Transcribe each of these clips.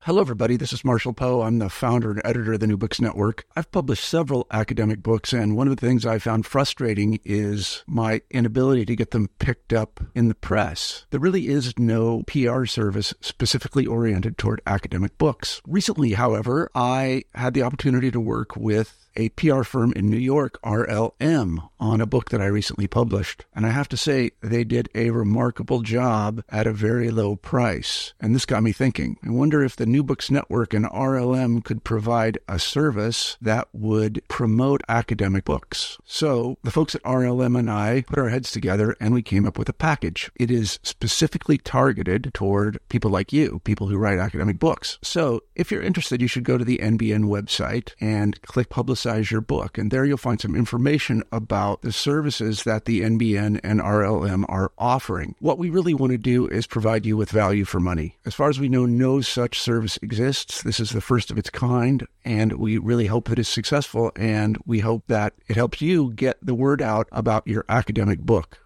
Hello, everybody. This is Marshall Poe. I'm the founder and editor of the New Books Network. I've published several academic books, and one of the things I found frustrating is my inability to get them picked up in the press. There really is no PR service specifically oriented toward academic books. Recently, however, I had the opportunity to work with a PR firm in New York, RLM, on a book that I recently published. And I have to say, they did a remarkable job at a very low price. And this got me thinking. I wonder if the New Books Network and RLM could provide a service that would promote academic books. So the folks at RLM and I put our heads together and we came up with a package. It is specifically targeted toward people like you, people who write academic books. So if you're interested, you should go to the NBN website and click Publicize Your Book. And there you'll find some information about the services that the NBN and RLM are offering. What we really want to do is provide you with value for money. As far as we know, no such service exists. This is the first of its kind, and we really hope that it's successful, and we hope that it helps you get the word out about your academic book.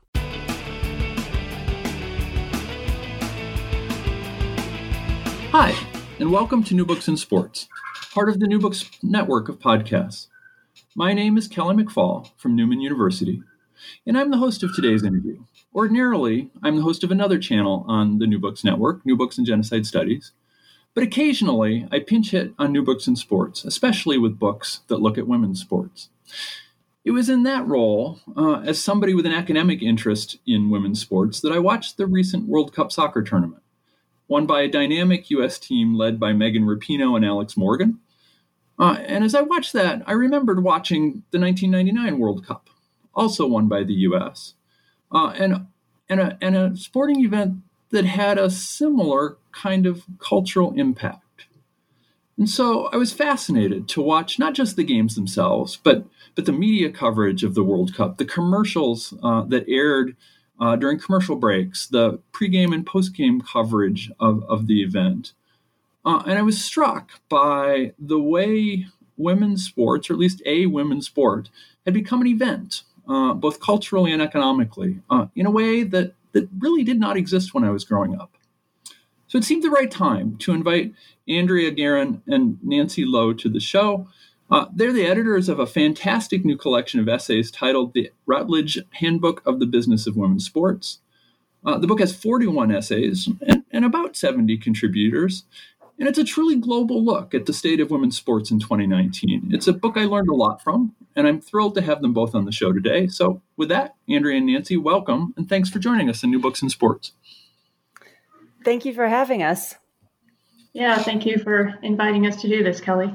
Hi, and welcome to New Books in Sports, part of the New Books network of podcasts. My name is Kelly McFall from Newman University, and I'm the host of today's interview. Ordinarily, I'm the host of another channel on the New Books Network, New Books in Genocide Studies, but occasionally I pinch hit on New Books in Sports, especially with books that look at women's sports. It was in that role, as somebody with an academic interest in women's sports, that I watched the recent World Cup soccer tournament, won by a dynamic U.S. team led by Megan Rapinoe and Alex Morgan. And as I watched that, I remembered watching the 1999 World Cup, also won by the U.S., and a sporting event that had a similar kind of cultural impact. And so I was fascinated to watch not just the games themselves, but the media coverage of the World Cup, the commercials that aired during commercial breaks, the pregame and postgame coverage of the event. And I was struck by the way women's sports, or at least a women's sport, had become an event, both culturally and economically, in a way that really did not exist when I was growing up. So it seemed the right time to invite Andrea Guerin and Nancy Lowe to the show. They're the editors of a fantastic new collection of essays titled The Routledge Handbook of the Business of Women's Sports. The book has 41 essays and about 70 contributors. And it's a truly global look at the state of women's sports in 2019. It's a book I learned a lot from, and I'm thrilled to have them both on the show today. So with that, Andrea and Nancy, welcome, and thanks for joining us in New Books in Sports. Thank you for having us. Yeah, thank you for inviting us to do this, Kelly.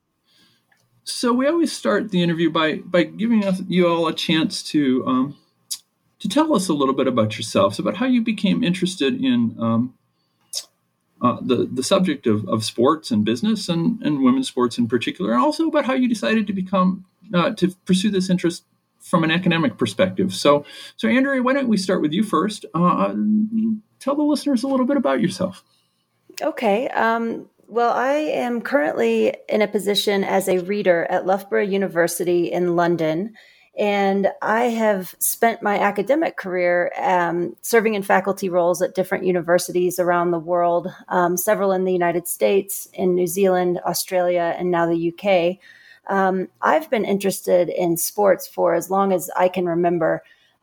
So we always start the interview by giving you all a chance to tell us a little bit about yourselves, about how you became interested in the subject of sports and business and women's sports in particular, and also about how you decided to pursue this interest from an academic perspective. So Andrea, why don't we start with you first? Tell the listeners a little bit about yourself. Okay. Well, I am currently in a position as a reader at Loughborough University in London. And I have spent my academic career serving in faculty roles at different universities around the world, several in the United States, in New Zealand, Australia, and now the UK. I've been interested in sports for as long as I can remember.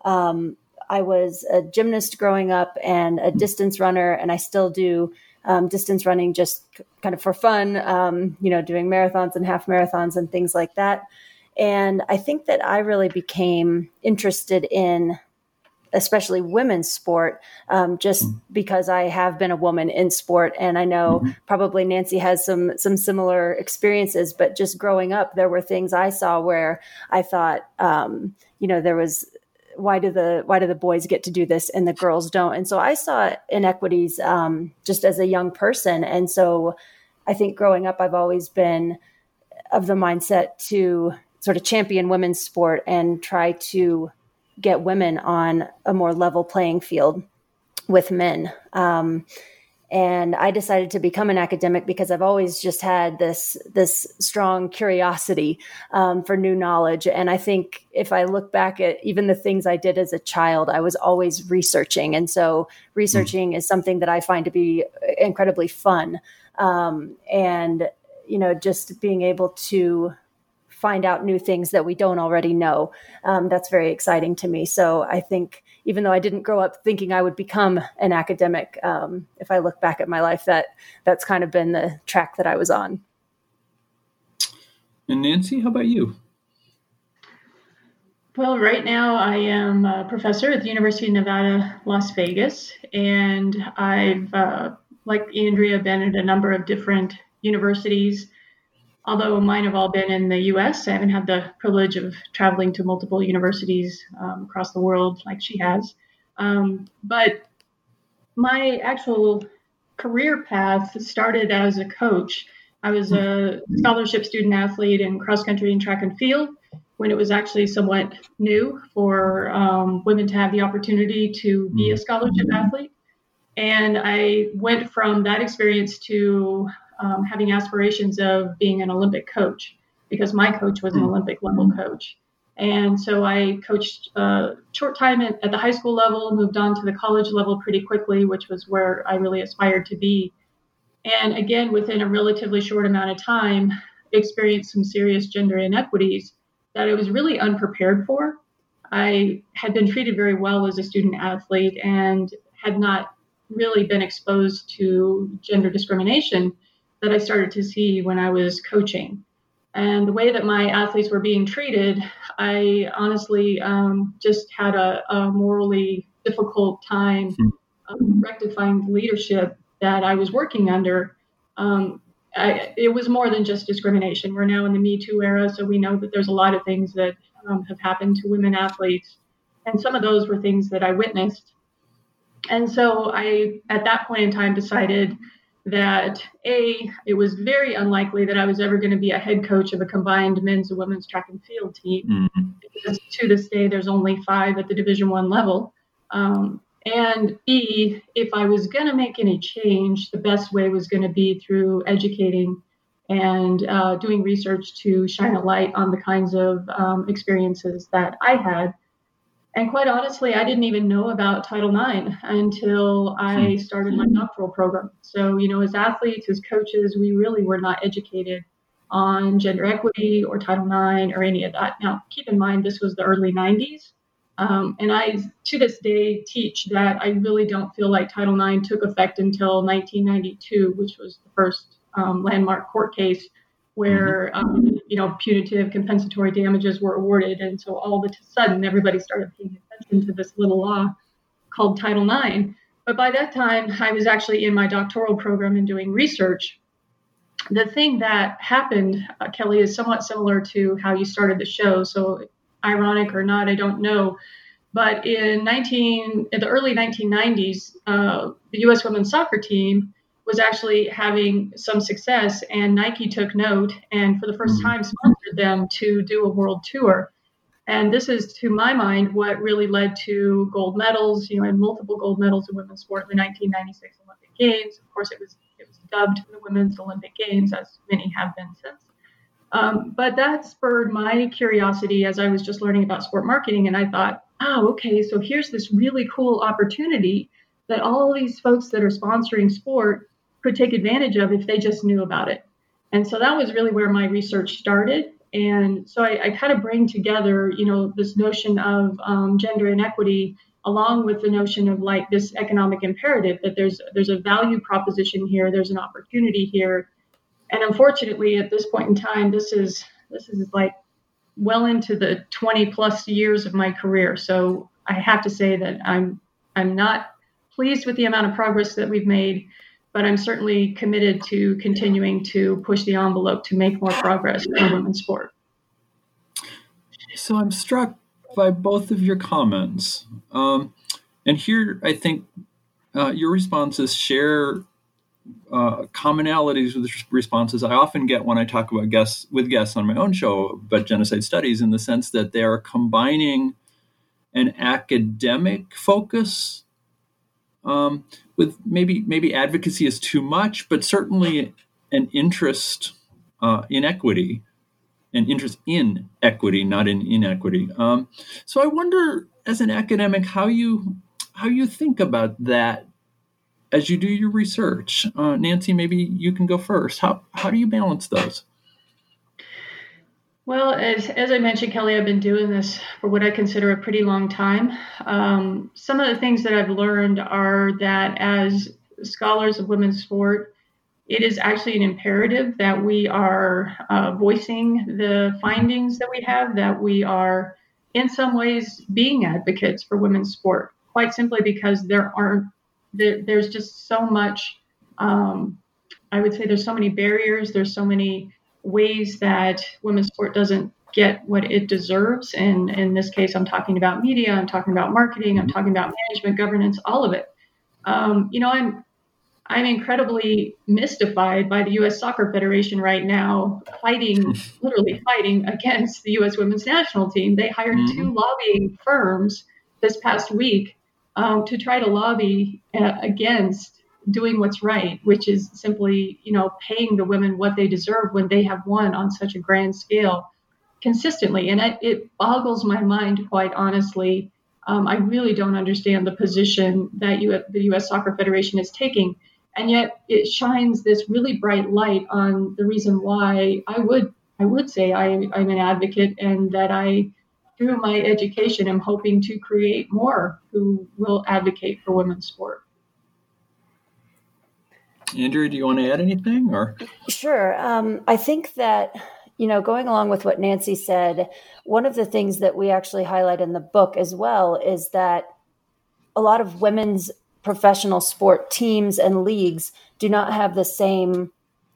I was a gymnast growing up and a distance runner, and I still do distance running just kind of for fun, doing marathons and half marathons and things like that. And I think that I really became interested in especially women's sport, because I have been a woman in sport. And I know probably Nancy has some similar experiences, but just growing up, there were things I saw where I thought, there was, why do the boys get to do this and the girls don't? And so I saw inequities just as a young person. And so I think growing up, I've always been of the mindset to sort of champion women's sport and try to get women on a more level playing field with men. And And I decided to become an academic because I've always just had this strong curiosity for new knowledge. And I think if I look back at even the things I did as a child, I was always researching. And so researching is something that I find to be incredibly fun. And, just being able to find out new things that we don't already know, that's very exciting to me. So I think even though I didn't grow up thinking I would become an academic, if I look back at my life, that's kind of been the track that I was on. And Nancy, how about you? Well, right now I am a professor at the University of Nevada, Las Vegas, and I've, like Andrea, been at a number of different universities. Although mine have all been in the U.S., I haven't had the privilege of traveling to multiple universities across the world like she has. But my actual career path started as a coach. I was a scholarship student athlete in cross country and track and field when it was actually somewhat new for women to have the opportunity to be a scholarship athlete. And I went from that experience to having aspirations of being an Olympic coach because my coach was an Olympic level coach. And so I coached a short time at the high school level, moved on to the college level pretty quickly, which was where I really aspired to be. And again, within a relatively short amount of time, experienced some serious gender inequities that I was really unprepared for. I had been treated very well as a student athlete and had not really been exposed to gender discrimination that I started to see when I was coaching. And the way that my athletes were being treated, I honestly just had a morally difficult time rectifying the leadership that I was working under. It was more than just discrimination. We're now in the Me Too era, so we know that there's a lot of things that have happened to women athletes. And some of those were things that I witnessed. And so I, at that point in time, decided that it was very unlikely that I was ever going to be a head coach of a combined men's and women's track and field team. Because to this day, there's only 5 at the Division I level. And B, if I was going to make any change, the best way was going to be through educating and doing research to shine a light on the kinds of experiences that I had. And quite honestly, I didn't even know about Title IX until I started my doctoral program. So, as athletes, as coaches, we really were not educated on gender equity or Title IX or any of that. Now, keep in mind, this was the early 90s. And I, to this day, teach that I really don't feel like Title IX took effect until 1992, which was the first landmark court case where, punitive compensatory damages were awarded. And so all of a sudden, everybody started paying attention to this little law called Title IX. But by that time, I was actually in my doctoral program and doing research. The thing that happened, Kelly, is somewhat similar to how you started the show. So ironic or not, I don't know. But in the early 1990s, the U.S. women's soccer team was actually having some success, and Nike took note and for the first time sponsored them to do a world tour. And this is, to my mind, what really led to gold medals, and multiple gold medals in women's sport in the 1996 Olympic Games. Of course, it was dubbed the Women's Olympic Games, as many have been since. But that spurred my curiosity as I was just learning about sport marketing. And I thought, okay, so here's this really cool opportunity that all these folks that are sponsoring sport could take advantage of if they just knew about it. And so that was really where my research started. And so I kind of bring together, this notion of gender inequity along with the notion of like this economic imperative that there's a value proposition here, there's an opportunity here. And unfortunately, at this point in time, this is like well into the 20 plus years of my career. So I have to say that I'm not pleased with the amount of progress that we've made, but I'm certainly committed to continuing to push the envelope to make more progress in women's sport. So I'm struck by both of your comments. And here I think your responses share commonalities with responses I often get when I talk about guests on my own show about genocide studies, in the sense that they are combining an academic focus with maybe advocacy is too much, but certainly an interest in equity, an interest in equity, not in inequity. So I wonder, as an academic, how you think about that as you do your research. Nancy, maybe you can go first. How do you balance those? Well, as I mentioned, Kelly, I've been doing this for what I consider a pretty long time. Some of the things that I've learned are that as scholars of women's sport, it is actually an imperative that we are voicing the findings that we have, that we are in some ways being advocates for women's sport, quite simply because there's just so much, I would say there's so many barriers, there's so many ways that women's sport doesn't get what it deserves. And in this case, I'm talking about media, I'm talking about marketing, I'm talking about management, governance, all of it. I'm incredibly mystified by the U.S. Soccer Federation right now, literally fighting against the U.S. women's national team. They hired two lobbying firms this past week to try to lobby against doing what's right, which is simply, paying the women what they deserve when they have won on such a grand scale consistently. And it boggles my mind, quite honestly. I really don't understand the position that the U.S. Soccer Federation is taking. And yet it shines this really bright light on the reason why I would say I'm an advocate, and that I, through my education, am hoping to create more who will advocate for women's sport. Andrea, do you want to add anything? Or Sure. I think that, going along with what Nancy said, one of the things that we actually highlight in the book as well is that a lot of women's professional sport teams and leagues do not have the same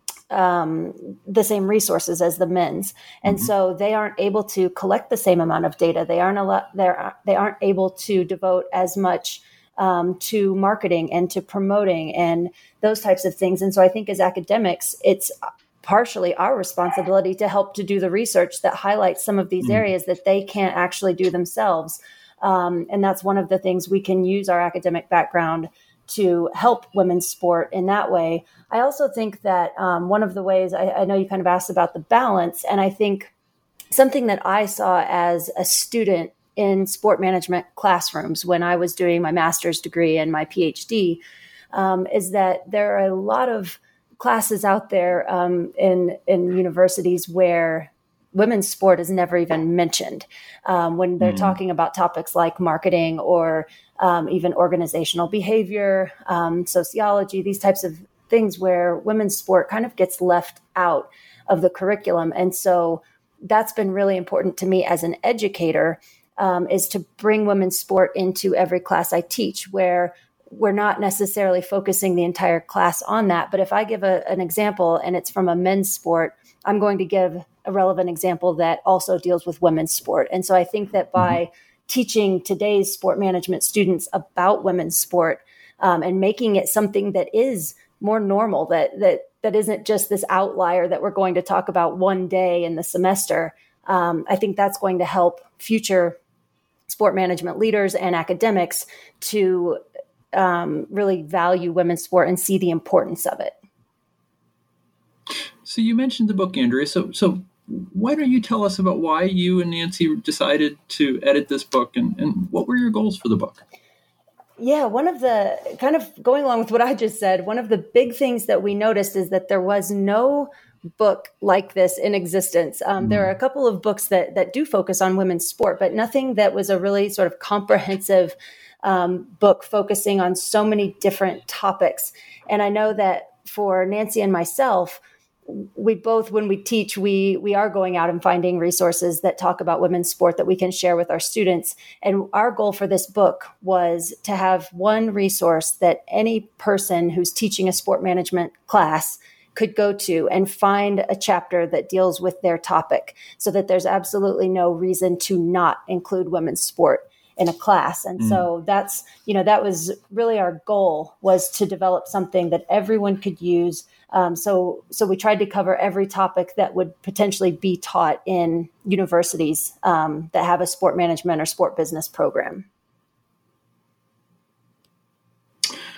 resources as the men's, and so they aren't able to collect the same amount of data. They aren't able to devote as much to marketing and to promoting and those types of things. And so I think as academics, it's partially our responsibility to help to do the research that highlights some of these areas that they can't actually do themselves. And that's one of the things we can use our academic background to help women's sport in that way. I also think that one of the ways, I know you kind of asked about the balance, and I think something that I saw as a student in sport management classrooms when I was doing my master's degree and my PhD is that there are a lot of classes out there in universities where women's sport is never even mentioned when they're talking about topics like marketing or even organizational behavior, sociology, these types of things where women's sport kind of gets left out of the curriculum. And so that's been really important to me as an educator, is to bring women's sport into every class I teach, where we're not necessarily focusing the entire class on that. But if I give an example and it's from a men's sport, I'm going to give a relevant example that also deals with women's sport. And so I think that by teaching today's sport management students about women's sport and making it something that is more normal, that isn't just this outlier that we're going to talk about one day in the semester, I think that's going to help future sport management leaders and academics to really value women's sport and see the importance of it. So you mentioned the book, Andrea. So why don't you tell us about why you and Nancy decided to edit this book, and what were your goals for the book? Yeah, one of the, kind of going along with what I just said, one of the big things that we noticed is that there was no book like this in existence. There are a couple of books that do focus on women's sport, but nothing that was a really sort of comprehensive book focusing on so many different topics. And I know that for Nancy and myself, we both, when we teach, we are going out and finding resources that talk about women's sport that we can share with our students. And our goal for this book was to have one resource that any person who's teaching a sport management class could go to and find a chapter that deals with their topic, so that there's absolutely no reason to not include women's sport in a class. And so that's, that was really our goal, was to develop something that everyone could use. So we tried to cover every topic that would potentially be taught in universities that have a sport management or sport business program.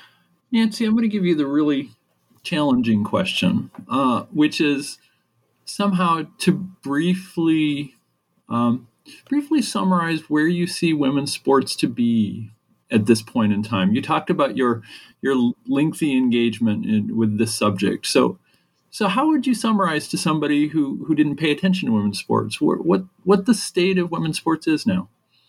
Nancy, I'm going to give you the really challenging question, which is somehow to briefly summarize where you see women's sports to be at this point in time. You talked about your lengthy engagement with this subject. So how would you summarize to somebody who didn't pay attention to women's sports what the state of women's sports is now?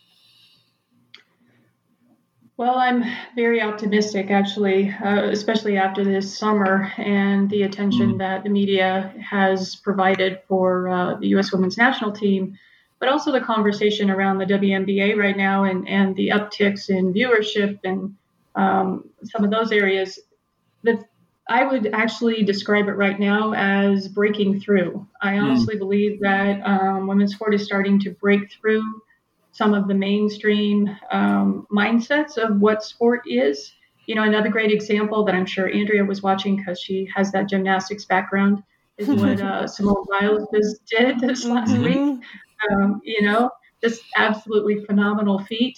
Well, I'm very optimistic, actually, especially after this summer and the attention that the media has provided for the U.S. women's national team, but also the conversation around the WNBA right now and the upticks in viewership and some of those areas. That I would actually describe it right now as breaking through. I honestly believe that women's sport is starting to break through some of the mainstream mindsets of what sport is. You know, another great example that I'm sure Andrea was watching because she has that gymnastics background is what Simone Biles just did this last week. You know, just absolutely phenomenal feat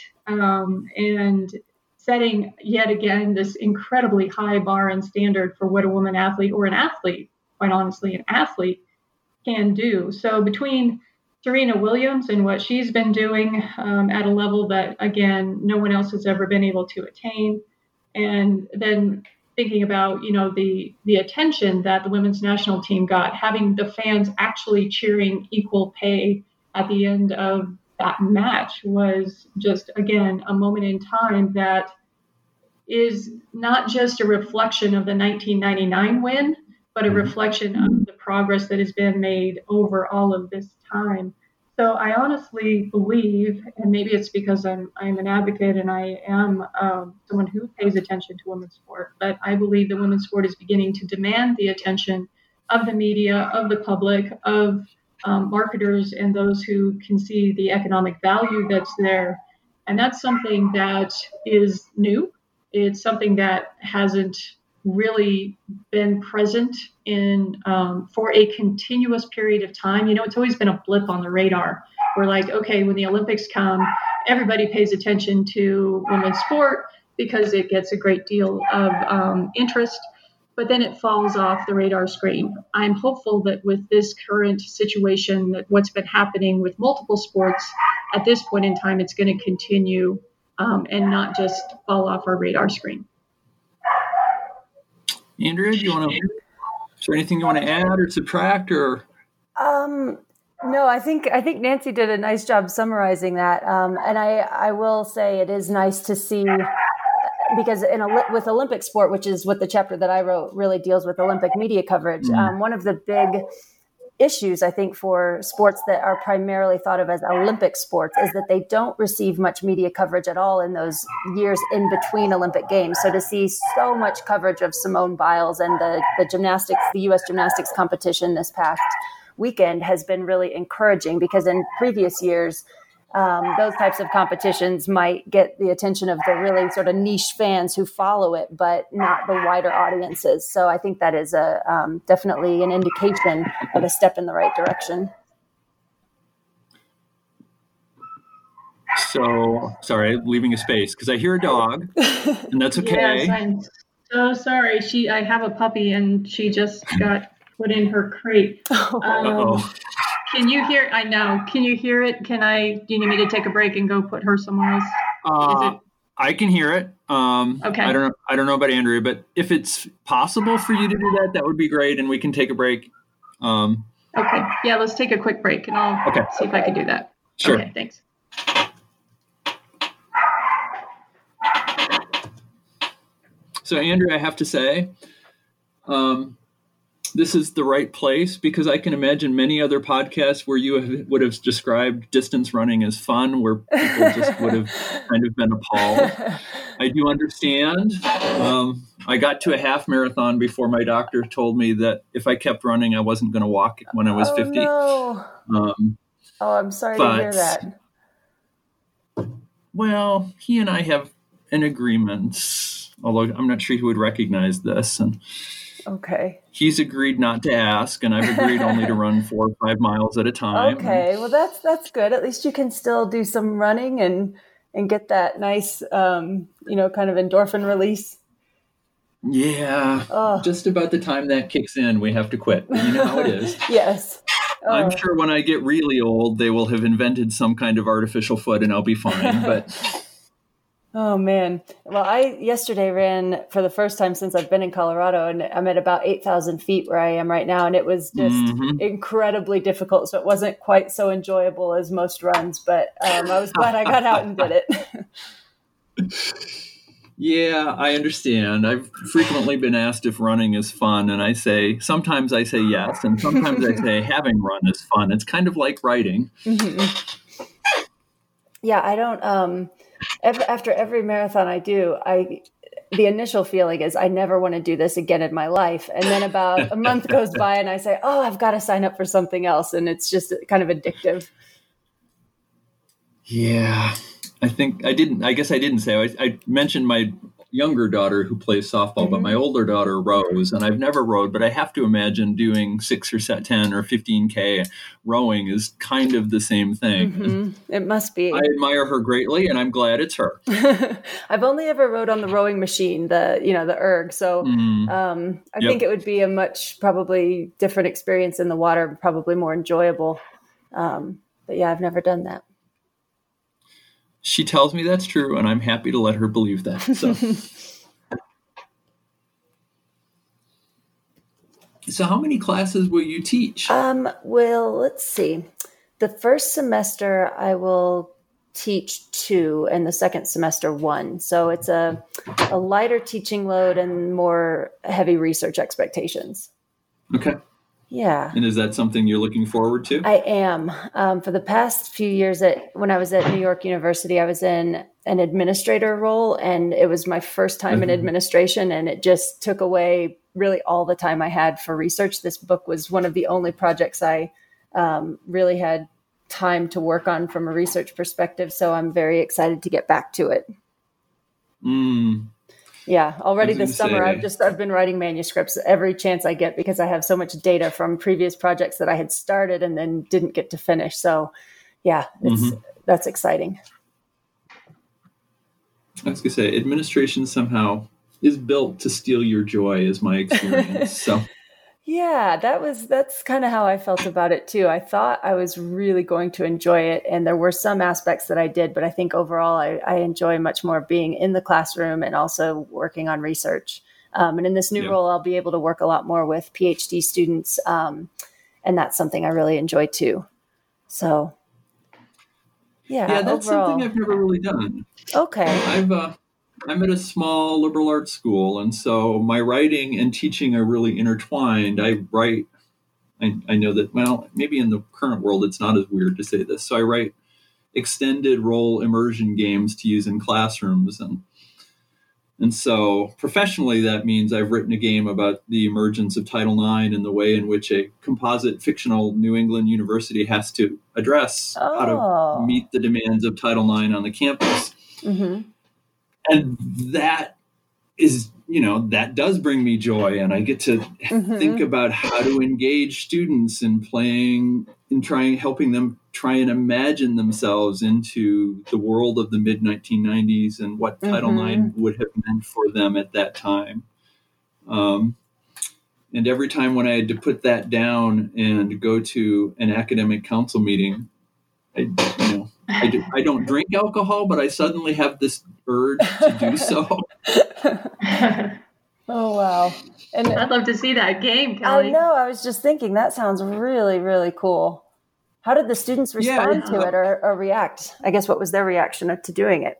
and setting yet again this incredibly high bar and standard for what a woman athlete or an athlete, quite honestly, an athlete can do. So between Serena Williams and what she's been doing at a level that, again, no one else has ever been able to attain. And then thinking about, you know, the attention that the women's national team got, having the fans actually cheering equal pay at the end of that match was just, again, a moment in time that is not just a reflection of the 1999 win, but a reflection of the progress that has been made over all of this time. So I honestly believe, and maybe it's because I'm an advocate and I am someone who pays attention to women's sport, but I believe that women's sport is beginning to demand the attention of the media, of the public, of marketers, and those who can see the economic value that's there. And that's something that is new. It's something that hasn't really been present in for a continuous period of time. You know, it's always been a blip on the radar. We're like, okay, when the Olympics come, everybody pays attention to women's sport because it gets a great deal of interest, but then it falls off the radar screen. I'm hopeful that with this current situation, that what's been happening with multiple sports at this point in time, it's going to continue and not just fall off our radar screen. Andrea, is there anything you want to add or subtract or? No, I think Nancy did a nice job summarizing that. And I will say it is nice to see, because with Olympic sport, which is what the chapter that I wrote really deals with, Olympic media coverage, one of the big issues, I think, for sports that are primarily thought of as Olympic sports is that they don't receive much media coverage at all in those years in between Olympic Games. So to see so much coverage of Simone Biles and the U.S. gymnastics competition this past weekend has been really encouraging, because in previous years, those types of competitions might get the attention of the really sort of niche fans who follow it, but not the wider audiences. So I think that is definitely an indication of a step in the right direction. So, sorry, leaving a space because I hear a dog, and that's okay. Yes, I'm so sorry. I have a puppy, and she just got put in her crate. Can you hear? I know. Can you hear it? Do you need me to take a break and go put her somewhere else? I can hear it. Okay. I don't know about Andrea, but if it's possible for you to do that, that would be great, and we can take a break. Okay. Yeah, let's take a quick break, and I'll see if I can do that. Sure. Okay, thanks. So, Andrea, I have to say, this is the right place, because I can imagine many other podcasts where you would have described distance running as fun, where people just would have kind of been appalled. I do understand. I got to a half marathon before my doctor told me that if I kept running, I wasn't going to walk when I was 50. No. I'm sorry to hear that. Well, he and I have an agreement, although I'm not sure he would recognize this. And okay. He's agreed not to ask, and I've agreed only to run 4 or 5 miles at a time. Okay, well that's good. At least you can still do some running and get that nice, kind of endorphin release. Yeah, just about the time that kicks in, we have to quit. You know how it is. Yes. I'm sure when I get really old, they will have invented some kind of artificial foot and I'll be fine. But oh, man. Well, I yesterday ran for the first time since I've been in Colorado, and I'm at about 8,000 feet where I am right now. And it was just incredibly difficult. So it wasn't quite so enjoyable as most runs, but I was glad I got out and did it. Yeah, I understand. I've frequently been asked if running is fun, and sometimes I say yes, and sometimes I say having run is fun. It's kind of like writing. Mm-hmm. Yeah, I don't, after every marathon I do, the initial feeling is I never want to do this again in my life. And then about a month goes by and I say, oh, I've got to sign up for something else. And it's just kind of addictive. Yeah. I guess I didn't say, I mentioned my younger daughter who plays softball, but my older daughter rows, and I've never rowed, but I have to imagine doing 6 or 10 or 15K rowing is kind of the same thing. Mm-hmm. It must be. I admire her greatly, and I'm glad it's her. I've only ever rowed on the rowing machine, the erg. So I think it would be a much probably different experience in the water, probably more enjoyable. But yeah, I've never done that. She tells me that's true, and I'm happy to let her believe that. So how many classes will you teach? Well, let's see. The first semester I will teach 2, and the second semester 1. So it's a lighter teaching load and more heavy research expectations. Okay. Yeah. And is that something you're looking forward to? I am. For the past few years, when I was at New York University, I was in an administrator role, and it was my first time in administration, and it just took away really all the time I had for research. This book was one of the only projects I really had time to work on from a research perspective, so I'm very excited to get back to it. Yeah, already this summer, I've been writing manuscripts every chance I get because I have so much data from previous projects that I had started and then didn't get to finish. So yeah, that's exciting. I was going to say, administration somehow is built to steal your joy, is my experience. So yeah, that's kind of how I felt about it too. I thought I was really going to enjoy it, and there were some aspects that I did, but I think overall I enjoy much more being in the classroom and also working on research. And in this new role, I'll be able to work a lot more with PhD students, and that's something I really enjoy too. So yeah, that's overall, something I've never really done. Okay. I'm at a small liberal arts school, and so my writing and teaching are really intertwined. I know that, well, maybe in the current world it's not as weird to say this. So I write extended role immersion games to use in classrooms. And so professionally, that means I've written a game about the emergence of Title IX and the way in which a composite fictional New England university has to address how to meet the demands of Title IX on the campus. Mm-hmm. And that is, that does bring me joy. And I get to think about how to engage students in playing, in helping them try and imagine themselves into the world of the mid-1990s and what Title IX would have meant for them at that time. And every time when I had to put that down and go to an academic council meeting, I don't drink alcohol, but I suddenly have this urge to do so. Oh, wow. And I'd love to see that game, Kelly. I know. I was just thinking that sounds really, really cool. How did the students respond to it or react? I guess what was their reaction to doing it?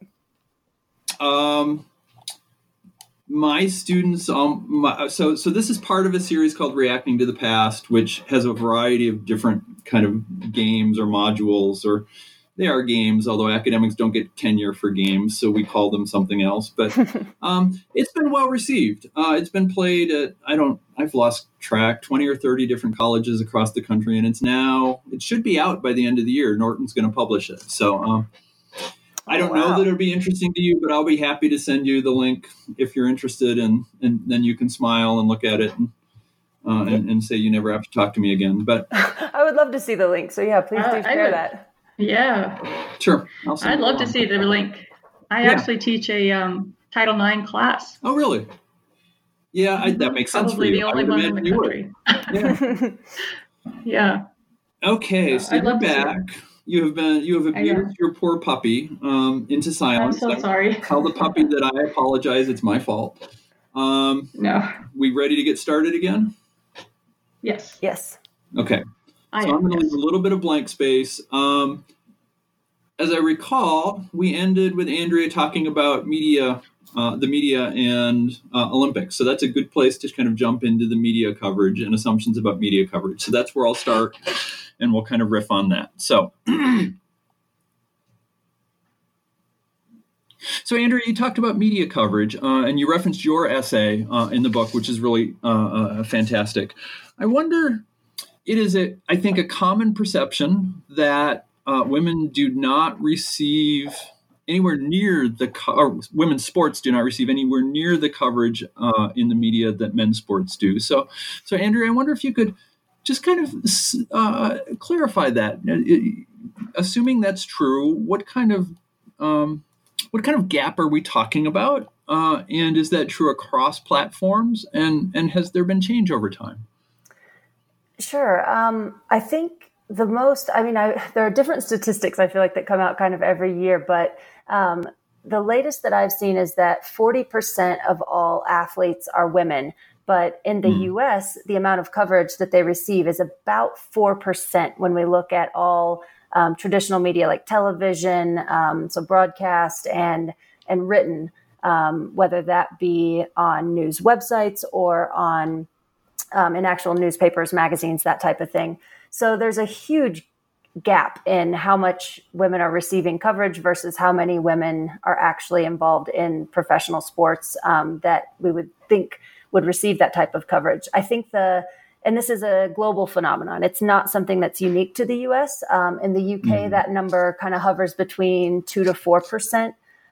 My students, so this is part of a series called Reacting to the Past, which has a variety of different kind of games or modules, or they are games, although academics don't get tenure for games, so we call them something else. But it's been well received. It's been played at, I've lost track, 20 or 30 different colleges across the country, and it should be out by the end of the year. Norton's going to publish it. So I don't know that it'll be interesting to you, but I'll be happy to send you the link if you're interested, and then you can smile and look at it and say you never have to talk to me again. But I would love to see the link. So yeah, please do share that. Yeah. Sure. I'd love to see the link. I actually teach a Title IX class. Oh, really? Yeah, that makes sense for Probably you. the only one in the country. Yeah. Yeah. Okay, so I'd you're love to see back. it. You have abused your poor puppy into I'm silence. so sorry. Tell the puppy that I apologize. It's my fault. No. We ready to get started again? Yes. Yes. Okay. So I'm going to leave a little bit of blank space. As I recall, we ended with Andrea talking about media, the media and Olympics. So that's a good place to kind of jump into the media coverage and assumptions about media coverage. So that's where I'll start, and we'll kind of riff on that. So, Andrea, you talked about media coverage, and you referenced your essay in the book, which is really fantastic. I wonder, it is, I think, a common perception that women do not receive anywhere near or women's sports do not receive anywhere near the coverage in the media that men's sports do. So Andrea, I wonder if you could just kind of clarify that. Assuming that's true, what kind of gap are we talking about? And is that true across platforms? And has there been change over time? Sure. I think there are different statistics I feel like that come out kind of every year, but the latest that I've seen is that 40% of all athletes are women. But in the U.S., the amount of coverage that they receive is about 4% when we look at all traditional media like television, so broadcast and written, whether that be on news websites or on in actual newspapers, magazines, that type of thing. So there's a huge gap in how much women are receiving coverage versus how many women are actually involved in professional sports that we would think would receive that type of coverage. I think and this is a global phenomenon. It's not something that's unique to the U.S. In the UK, that number kind of hovers between 2 to 4%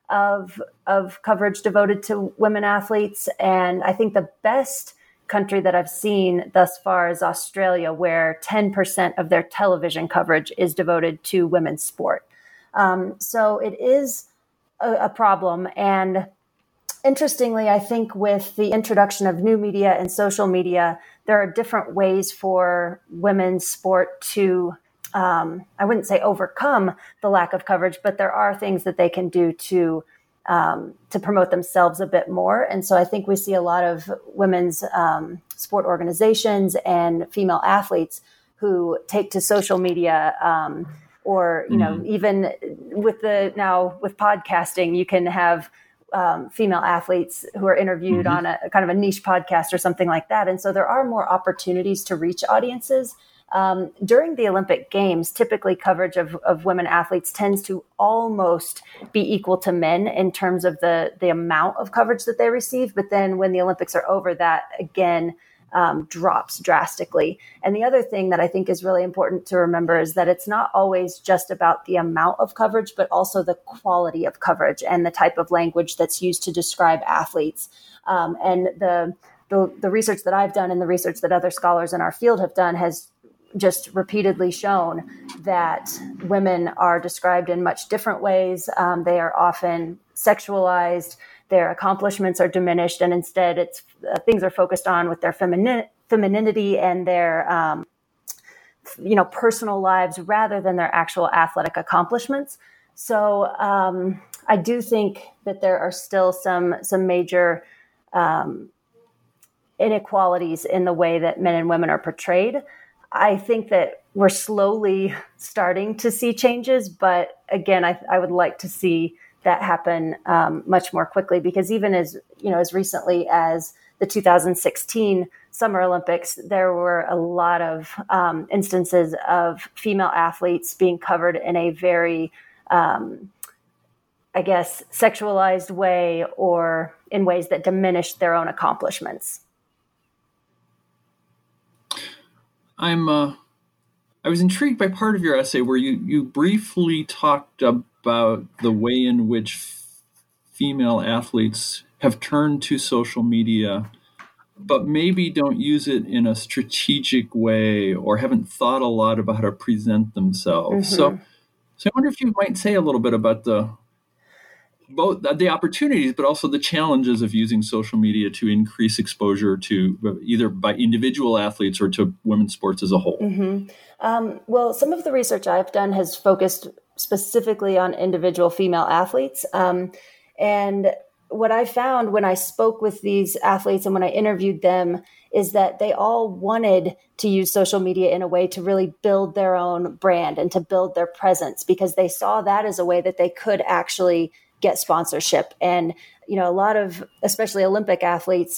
of coverage devoted to women athletes. And I think the best country that I've seen thus far is Australia, where 10% of their television coverage is devoted to women's sport. So it is a problem. And interestingly, I think with the introduction of new media and social media, there are different ways for women's sport to, I wouldn't say overcome the lack of coverage, but there are things that they can do to promote themselves a bit more. And so I think we see a lot of women's sport organizations and female athletes who take to social media or, even with podcasting, you can have female athletes who are interviewed on a kind of a niche podcast or something like that. And so there are more opportunities to reach audiences. During the Olympic Games, typically coverage of women athletes tends to almost be equal to men in terms of the amount of coverage that they receive. But then when the Olympics are over, that again drops drastically. And the other thing that I think is really important to remember is that it's not always just about the amount of coverage, but also the quality of coverage and the type of language that's used to describe athletes. And the research that I've done and the research that other scholars in our field have done has just repeatedly shown that women are described in much different ways. They are often sexualized, their accomplishments are diminished, and instead it's things are focused on with their femininity and their personal lives rather than their actual athletic accomplishments. So I do think that there are still some major inequalities in the way that men and women are portrayed. I think that we're slowly starting to see changes, but again, I would like to see that happen much more quickly, because even as recently as the 2016 Summer Olympics, there were a lot of instances of female athletes being covered in a very, sexualized way or in ways that diminished their own accomplishments. I was intrigued by part of your essay where you briefly talked about the way in which female athletes have turned to social media, but maybe don't use it in a strategic way or haven't thought a lot about how to present themselves. So I wonder if you might say a little bit about both the opportunities, but also the challenges of using social media to increase exposure to either by individual athletes or to women's sports as a whole? Well, some of the research I've done has focused specifically on individual female athletes. And what I found when I spoke with these athletes and when I interviewed them is that they all wanted to use social media in a way to really build their own brand and to build their presence, because they saw that as a way that they could actually get sponsorship. And, a lot of, especially Olympic athletes,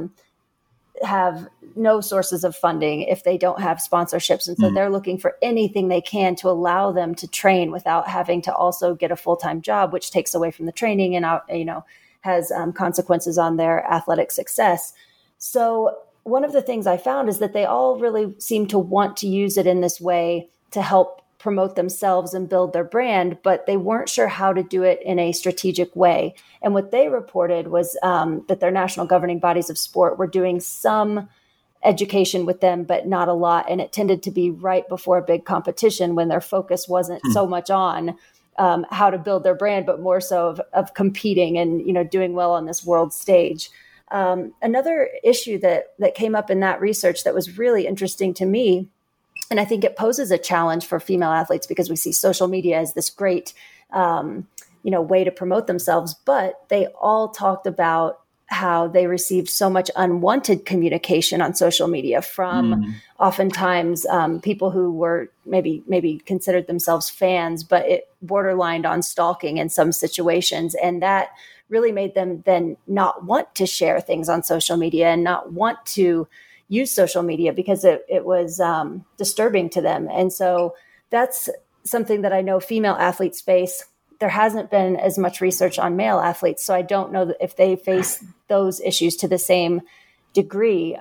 have no sources of funding if they don't have sponsorships. And so they're looking for anything they can to allow them to train without having to also get a full-time job, which takes away from the training and, has consequences on their athletic success. So one of the things I found is that they all really seem to want to use it in this way to help promote themselves and build their brand, but they weren't sure how to do it in a strategic way. And what they reported was that their national governing bodies of sport were doing some education with them, but not a lot. And it tended to be right before a big competition when their focus wasn't so much on how to build their brand, but more so of competing and, doing well on this world stage. Another issue that came up in that research that was really interesting to me, and I think it poses a challenge for female athletes because we see social media as this great, way to promote themselves, but they all talked about how they received so much unwanted communication on social media from oftentimes people who were maybe considered themselves fans, but it borderlined on stalking in some situations. And that really made them then not want to share things on social media and not want to use social media because it was disturbing to them. And so that's something that I know female athletes face. There hasn't been as much research on male athletes, so I don't know if they face those issues to the same degree.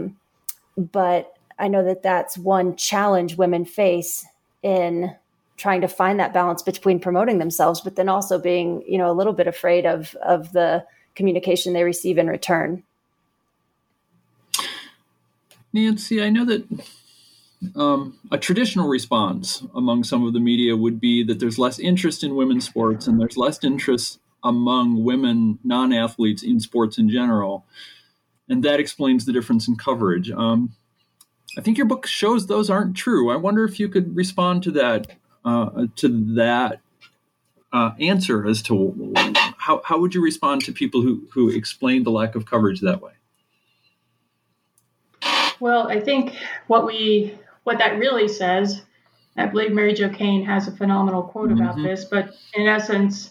But I know that that's one challenge women face in trying to find that balance between promoting themselves, but then also being, a little bit afraid of the communication they receive in return. Nancy, I know that a traditional response among some of the media would be that there's less interest in women's sports and there's less interest among women non-athletes in sports in general. And that explains the difference in coverage. I think your book shows those aren't true. I wonder if you could respond to that answer as to how would you respond to people who explain the lack of coverage that way? Well, I think what that really says, I believe Mary Jo Kane has a phenomenal quote about this, but in essence,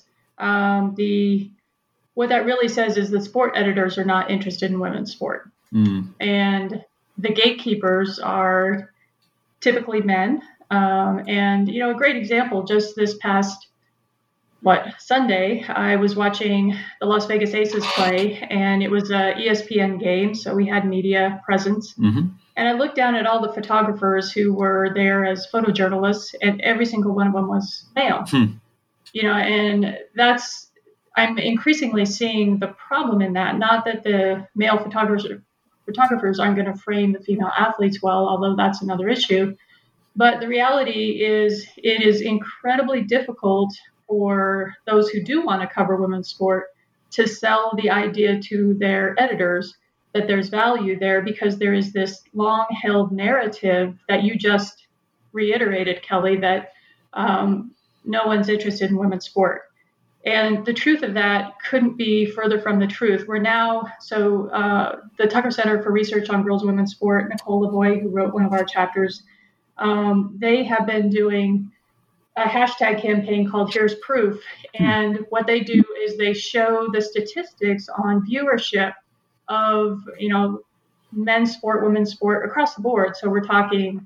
what that really says is the sport editors are not interested in women's sport. And the gatekeepers are typically men. And, a great example, just this past Sunday, I was watching the Las Vegas Aces play, and it was a ESPN game, so we had media presence. And I looked down at all the photographers who were there as photojournalists, and every single one of them was male. And I'm increasingly seeing the problem in that. Not that the male photographers aren't going to frame the female athletes well, although that's another issue. But the reality is it is incredibly difficult for those who do want to cover women's sport to sell the idea to their editors that there's value there, because there is this long-held narrative that you just reiterated, Kelly, that no one's interested in women's sport. And the truth of that couldn't be further from the truth. We're now, the Tucker Center for Research on Girls and Women's Sport, Nicole Lavoie, who wrote one of our chapters, they have been doing a hashtag campaign called Here's Proof. And what they do is they show the statistics on viewership of, men's sport, women's sport across the board. So we're talking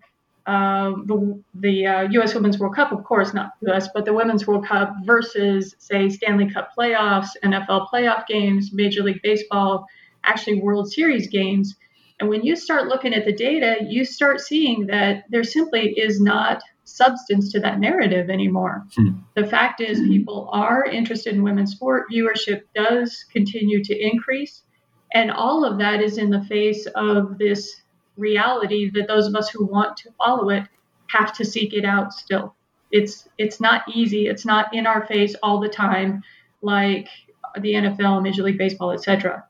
the U.S. Women's World Cup, of course, not U.S., but the Women's World Cup versus, say, Stanley Cup playoffs, NFL playoff games, Major League Baseball, actually World Series games. And when you start looking at the data, you start seeing that there simply is not substance to that narrative anymore. The fact is people are interested in women's sport. Viewership does continue to increase. And all of that is in the face of this reality that those of us who want to follow it have to seek it out still. It's not easy. It's not in our face all the time. like the NFL, Major League Baseball, etc.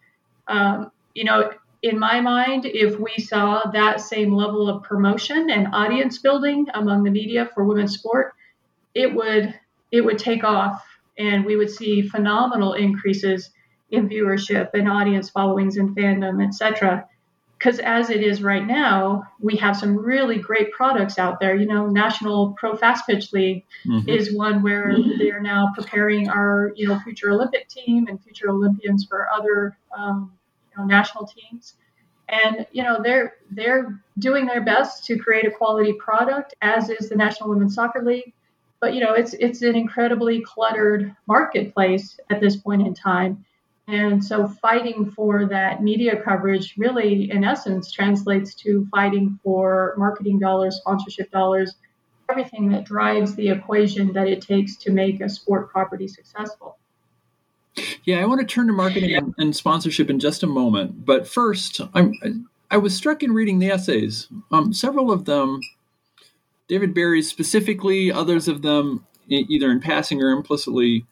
In my mind, if we saw that same level of promotion and audience building among the media for women's sport, it would take off, and we would see phenomenal increases in viewership and audience followings and fandom, etc. Because as it is right now, we have some really great products out there. National Pro Fast Pitch League is one where they are now preparing our, future Olympic team and future Olympians for other, national teams. And, they're doing their best to create a quality product, as is the National Women's Soccer League. But, it's an incredibly cluttered marketplace at this point in time. And so fighting for that media coverage really, in essence, translates to fighting for marketing dollars, sponsorship dollars, everything that drives the equation that it takes to make a sport property successful. Yeah, I want to turn to marketing and sponsorship in just a moment. But first, I was struck in reading the essays. Several of them, David Berry's specifically, others of them either in passing or implicitly,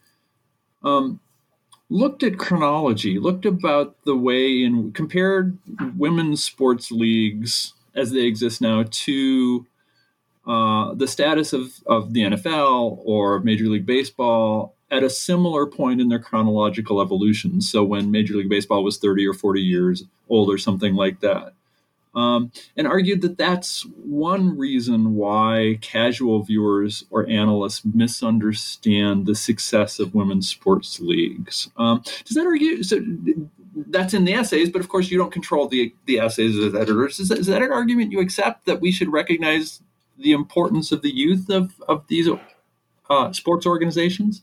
looked at chronology, looked about the way and compared women's sports leagues as they exist now to the status of the NFL or Major League Baseball at a similar point in their chronological evolution. So when Major League Baseball was 30 or 40 years old or something like that. And argued that that's one reason why casual viewers or analysts misunderstand the success of women's sports leagues. Does that argue? So that's in the essays, but of course you don't control the essays as editors. Is that an argument you accept, that we should recognize the importance of the youth of these sports organizations?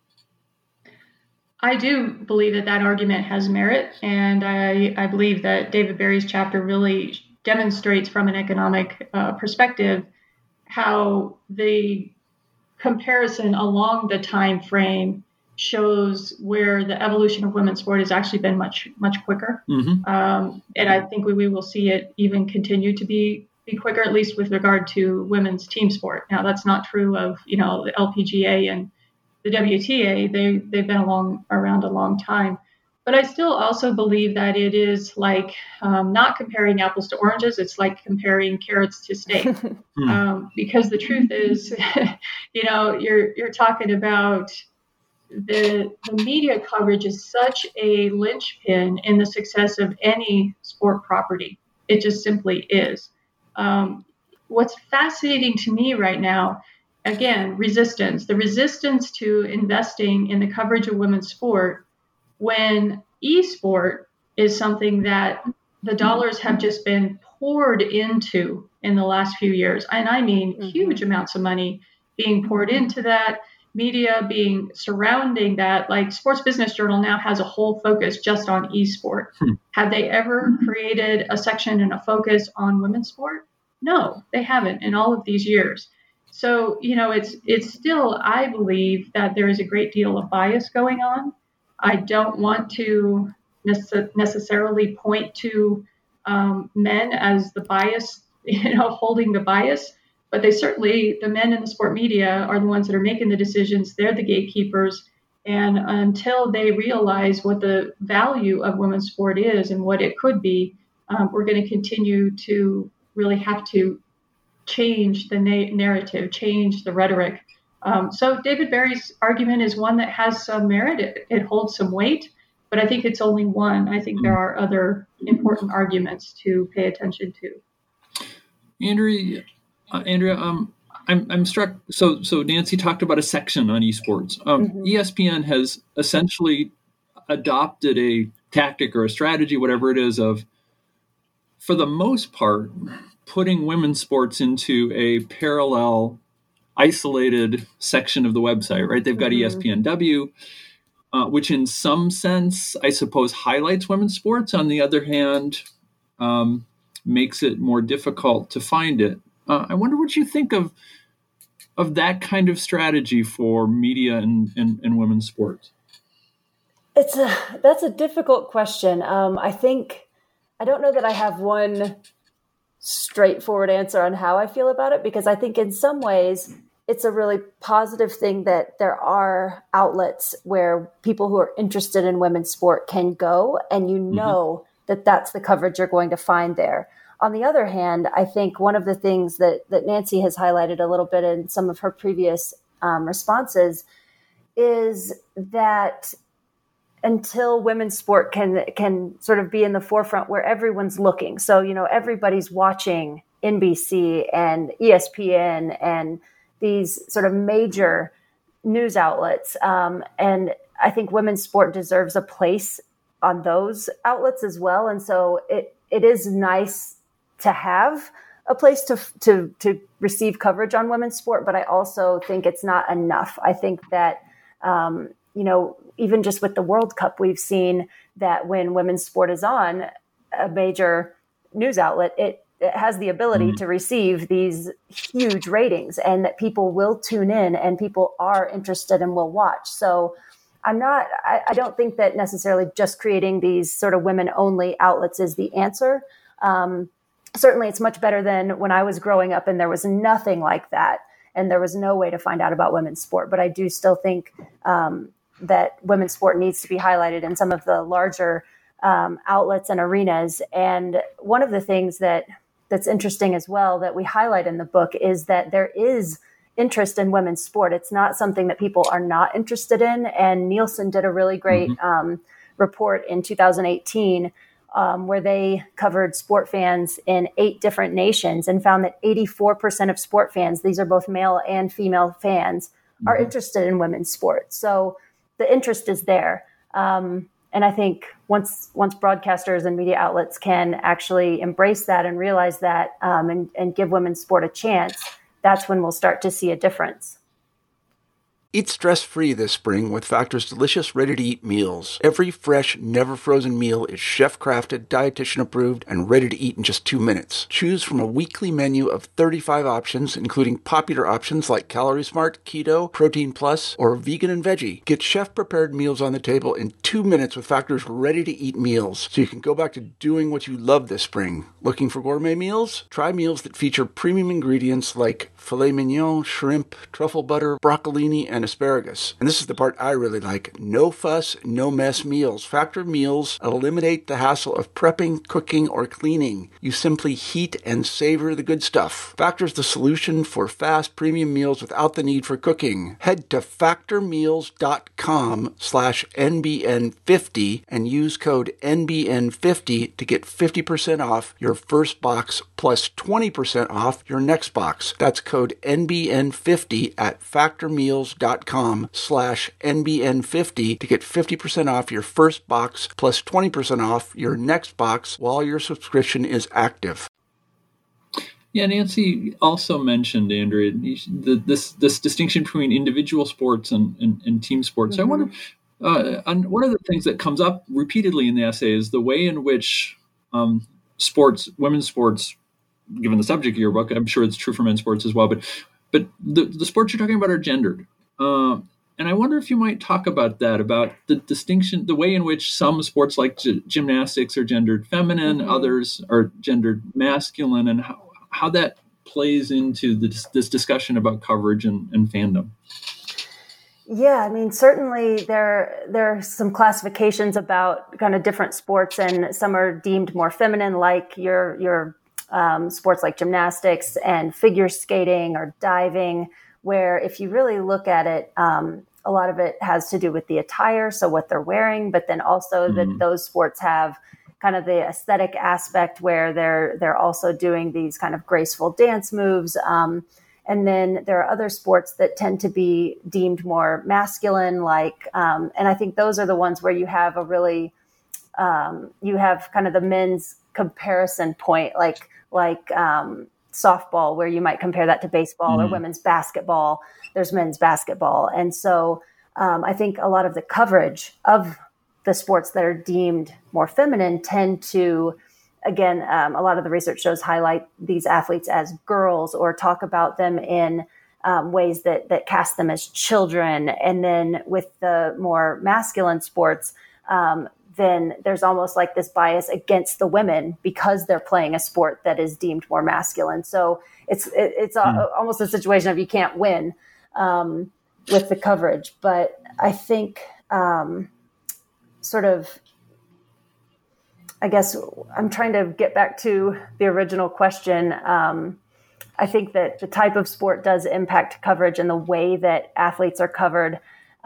I do believe that argument has merit, and I believe that David Berry's chapter really demonstrates from an economic perspective how the comparison along the time frame shows where the evolution of women's sport has actually been much, much quicker. And I think we will see it even continue to be quicker, at least with regard to women's team sport. Now, that's not true of, the LPGA and the WTA. They've been around a long time. But I still also believe that it is like not comparing apples to oranges. It's like comparing carrots to steak. Because the truth is, you're talking about the media coverage is such a linchpin in the success of any sport property. It just simply is. What's fascinating to me right now, again, the resistance to investing in the coverage of women's sport when esport is something that the dollars have just been poured into in the last few years. And I mean, huge amounts of money being poured into that, media being surrounding that. Like Sports Business Journal now has a whole focus just on esport. Have they ever created a section and a focus on women's sport? No, they haven't in all of these years. So, it's still, I believe that there is a great deal of bias going on. I don't want to necessarily point to men as the bias, holding the bias, but the men in the sport media are the ones that are making the decisions. They're the gatekeepers. And until they realize what the value of women's sport is and what it could be, we're going to continue to really have to change the narrative, change the rhetoric. So David Berry's argument is one that has some merit. It holds some weight, but I think it's only one. I think there are other important arguments to pay attention to. Andrea, I'm struck. So Nancy talked about a section on esports. ESPN has essentially adopted a tactic or a strategy, whatever it is, of, for the most part, putting women's sports into a parallel, isolated section of the website, right? They've got ESPNW, which in some sense, I suppose, highlights women's sports. On the other hand, makes it more difficult to find it. I wonder what you think of that kind of strategy for media and women's sports. That's a difficult question. I don't know that I have one straightforward answer on how I feel about it, because I think in some ways it's a really positive thing that there are outlets where people who are interested in women's sport can go, and you know that that's the coverage you're going to find there. On the other hand, I think one of the things that Nancy has highlighted a little bit in some of her previous responses is that until women's sport can sort of be in the forefront where everyone's looking. So, everybody's watching NBC and ESPN and these sort of major news outlets. And I think women's sport deserves a place on those outlets as well. And so it is nice to have a place to receive coverage on women's sport, but I also think it's not enough. I think that, even just with the World Cup, we've seen that when women's sport is on a major news outlet, it has the ability to receive these huge ratings, and that people will tune in and people are interested and will watch. So I don't think that necessarily just creating these sort of women only outlets is the answer. Certainly it's much better than when I was growing up and there was nothing like that and there was no way to find out about women's sport. But I do still think that women's sport needs to be highlighted in some of the larger outlets and arenas. And one of the things that's interesting as well that we highlight in the book is that there is interest in women's sport. It's not something that people are not interested in. And Nielsen did a really great report in 2018 where they covered sport fans in 8 different nations and found that 84% of sport fans, these are both male and female fans, are interested in women's sport. So the interest is there. And I think once broadcasters and media outlets can actually embrace that and realize that and give women's sport a chance, that's when we'll start to see a difference. Eat stress-free this spring with Factor's delicious, ready-to-eat meals. Every fresh, never-frozen meal is chef-crafted, dietitian-approved, and ready to eat in just 2 minutes. Choose from a weekly menu of 35 options, including popular options like Calorie Smart, Keto, Protein Plus, or Vegan and Veggie. Get chef-prepared meals on the table in 2 minutes with Factor's ready-to-eat meals, so you can go back to doing what you love this spring. Looking for gourmet meals? Try meals that feature premium ingredients like filet mignon, shrimp, truffle butter, broccolini, and asparagus. And this is the part I really like. No fuss, no mess meals. Factor meals eliminate the hassle of prepping, cooking, or cleaning. You simply heat and savor the good stuff. Factor's the solution for fast premium meals without the need for cooking. Head to factormeals.com/NBN50 and use code NBN50 to get 50% off your first box plus 20% off your next box. That's code NBN50 at factormeals.com/NBN50 to get 50% off your first box plus 20% off your next box while your subscription is active. Yeah, Nancy also mentioned, Andrea, this distinction between individual sports and team sports. I wonder, one of the things that comes up repeatedly in the essay is the way in which women's sports, given the subject of your book, I'm sure it's true for men's sports as well, but the sports you're talking about are gendered. And I wonder if you might talk about that, about the distinction, the way in which some sports like gymnastics are gendered feminine, others are gendered masculine, and how that plays into this discussion about coverage and fandom. Yeah, I mean, certainly there are some classifications about kind of different sports, and some are deemed more feminine, like your sports like gymnastics and figure skating or diving, where if you really look at it, a lot of it has to do with the attire, so what they're wearing, but then also that those sports have kind of the aesthetic aspect where they're also doing these kind of graceful dance moves. And then there are other sports that tend to be deemed more masculine, like, and I think those are the ones where you have a really, you have kind of the men's comparison point, like softball, where you might compare that to baseball, or women's basketball. There's men's basketball. And so I think a lot of the coverage of the sports that are deemed more feminine tend to, again, a lot of the research shows highlight these athletes as girls or talk about them in ways that cast them as children. And then with the more masculine sports, then there's almost like this bias against the women because they're playing a sport that is deemed more masculine. So it's almost a situation of you can't win with the coverage. But I think I guess I'm trying to get back to the original question. I think that the type of sport does impact coverage and the way that athletes are covered.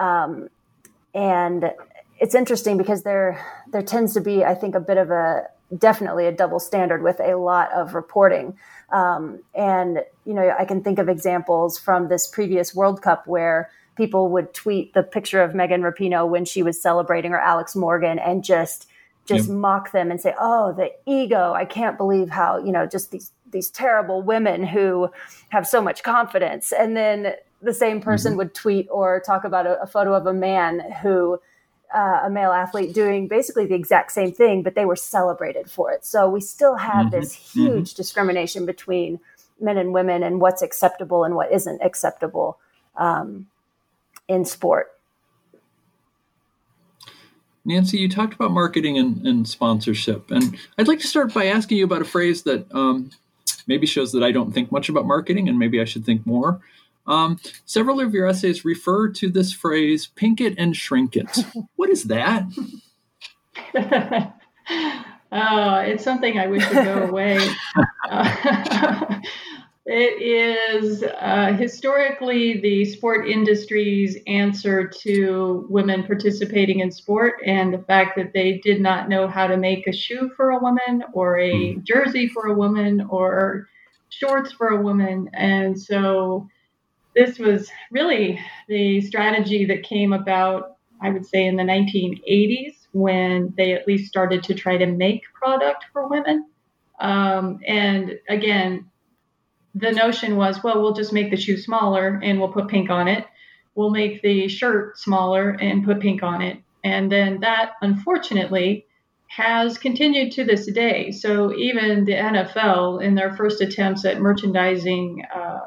And it's interesting because there tends to be, I think, definitely a double standard with a lot of reporting. And, I can think of examples from this previous World Cup where people would tweet the picture of Megan Rapinoe when she was celebrating, or Alex Morgan, and just mock them and say, oh, the ego. I can't believe how, just these terrible women who have so much confidence. And then the same person would tweet or talk about a photo of a man a male athlete doing basically the exact same thing, but they were celebrated for it. So we still have this huge discrimination between men and women and what's acceptable and what isn't acceptable in sport. Nancy, you talked about marketing and sponsorship, and I'd like to start by asking you about a phrase that maybe shows that I don't think much about marketing, and maybe I should think more. Several of your essays refer to this phrase, pink it and shrink it. What is that? It's something I wish would go away. It is historically the sport industry's answer to women participating in sport, and the fact that they did not know how to make a shoe for a woman or a jersey for a woman or shorts for a woman. And so this was really the strategy that came about, I would say, in the 1980s, when they at least started to try to make product for women. And again, the notion was, well, we'll just make the shoe smaller and we'll put pink on it. We'll make the shirt smaller and put pink on it. And then that, unfortunately, has continued to this day. So even the NFL, in their first attempts at merchandising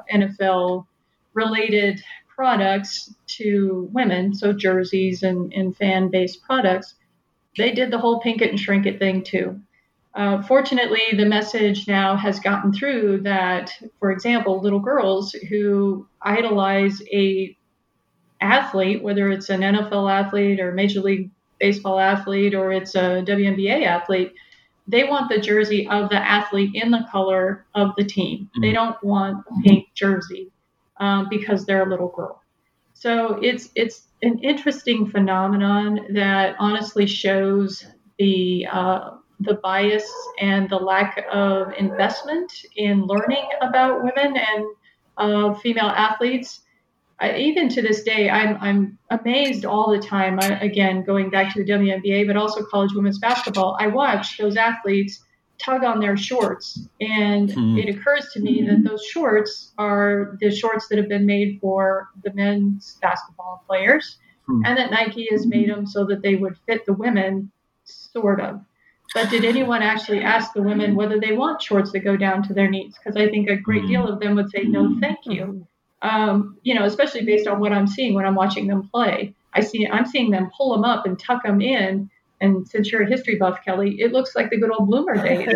NFL-related products to women, so jerseys and fan-based products, they did the whole pink it and shrink it thing too. Fortunately, the message now has gotten through that, for example, little girls who idolize a athlete, whether it's an NFL athlete or Major League Baseball athlete or it's a WNBA athlete, they want the jersey of the athlete in the color of the team. They don't want a pink jersey because they're a little girl. So it's an interesting phenomenon that honestly shows the bias and the lack of investment in learning about women and female athletes. Even to this day, I'm amazed all the time. Again, going back to the WNBA, but also college women's basketball, I watch those athletes tug on their shorts. And it occurs to me that those shorts are the shorts that have been made for the men's basketball players, and that Nike has made them so that they would fit the women, sort of. But did anyone actually ask the women whether they want shorts that go down to their knees? Because I think a great deal of them would say, no, thank you. Especially based on what I'm seeing when I'm watching them play. I'm seeing them pull them up and tuck them in. And since you're a history buff, Kelly, it looks like the good old bloomer days,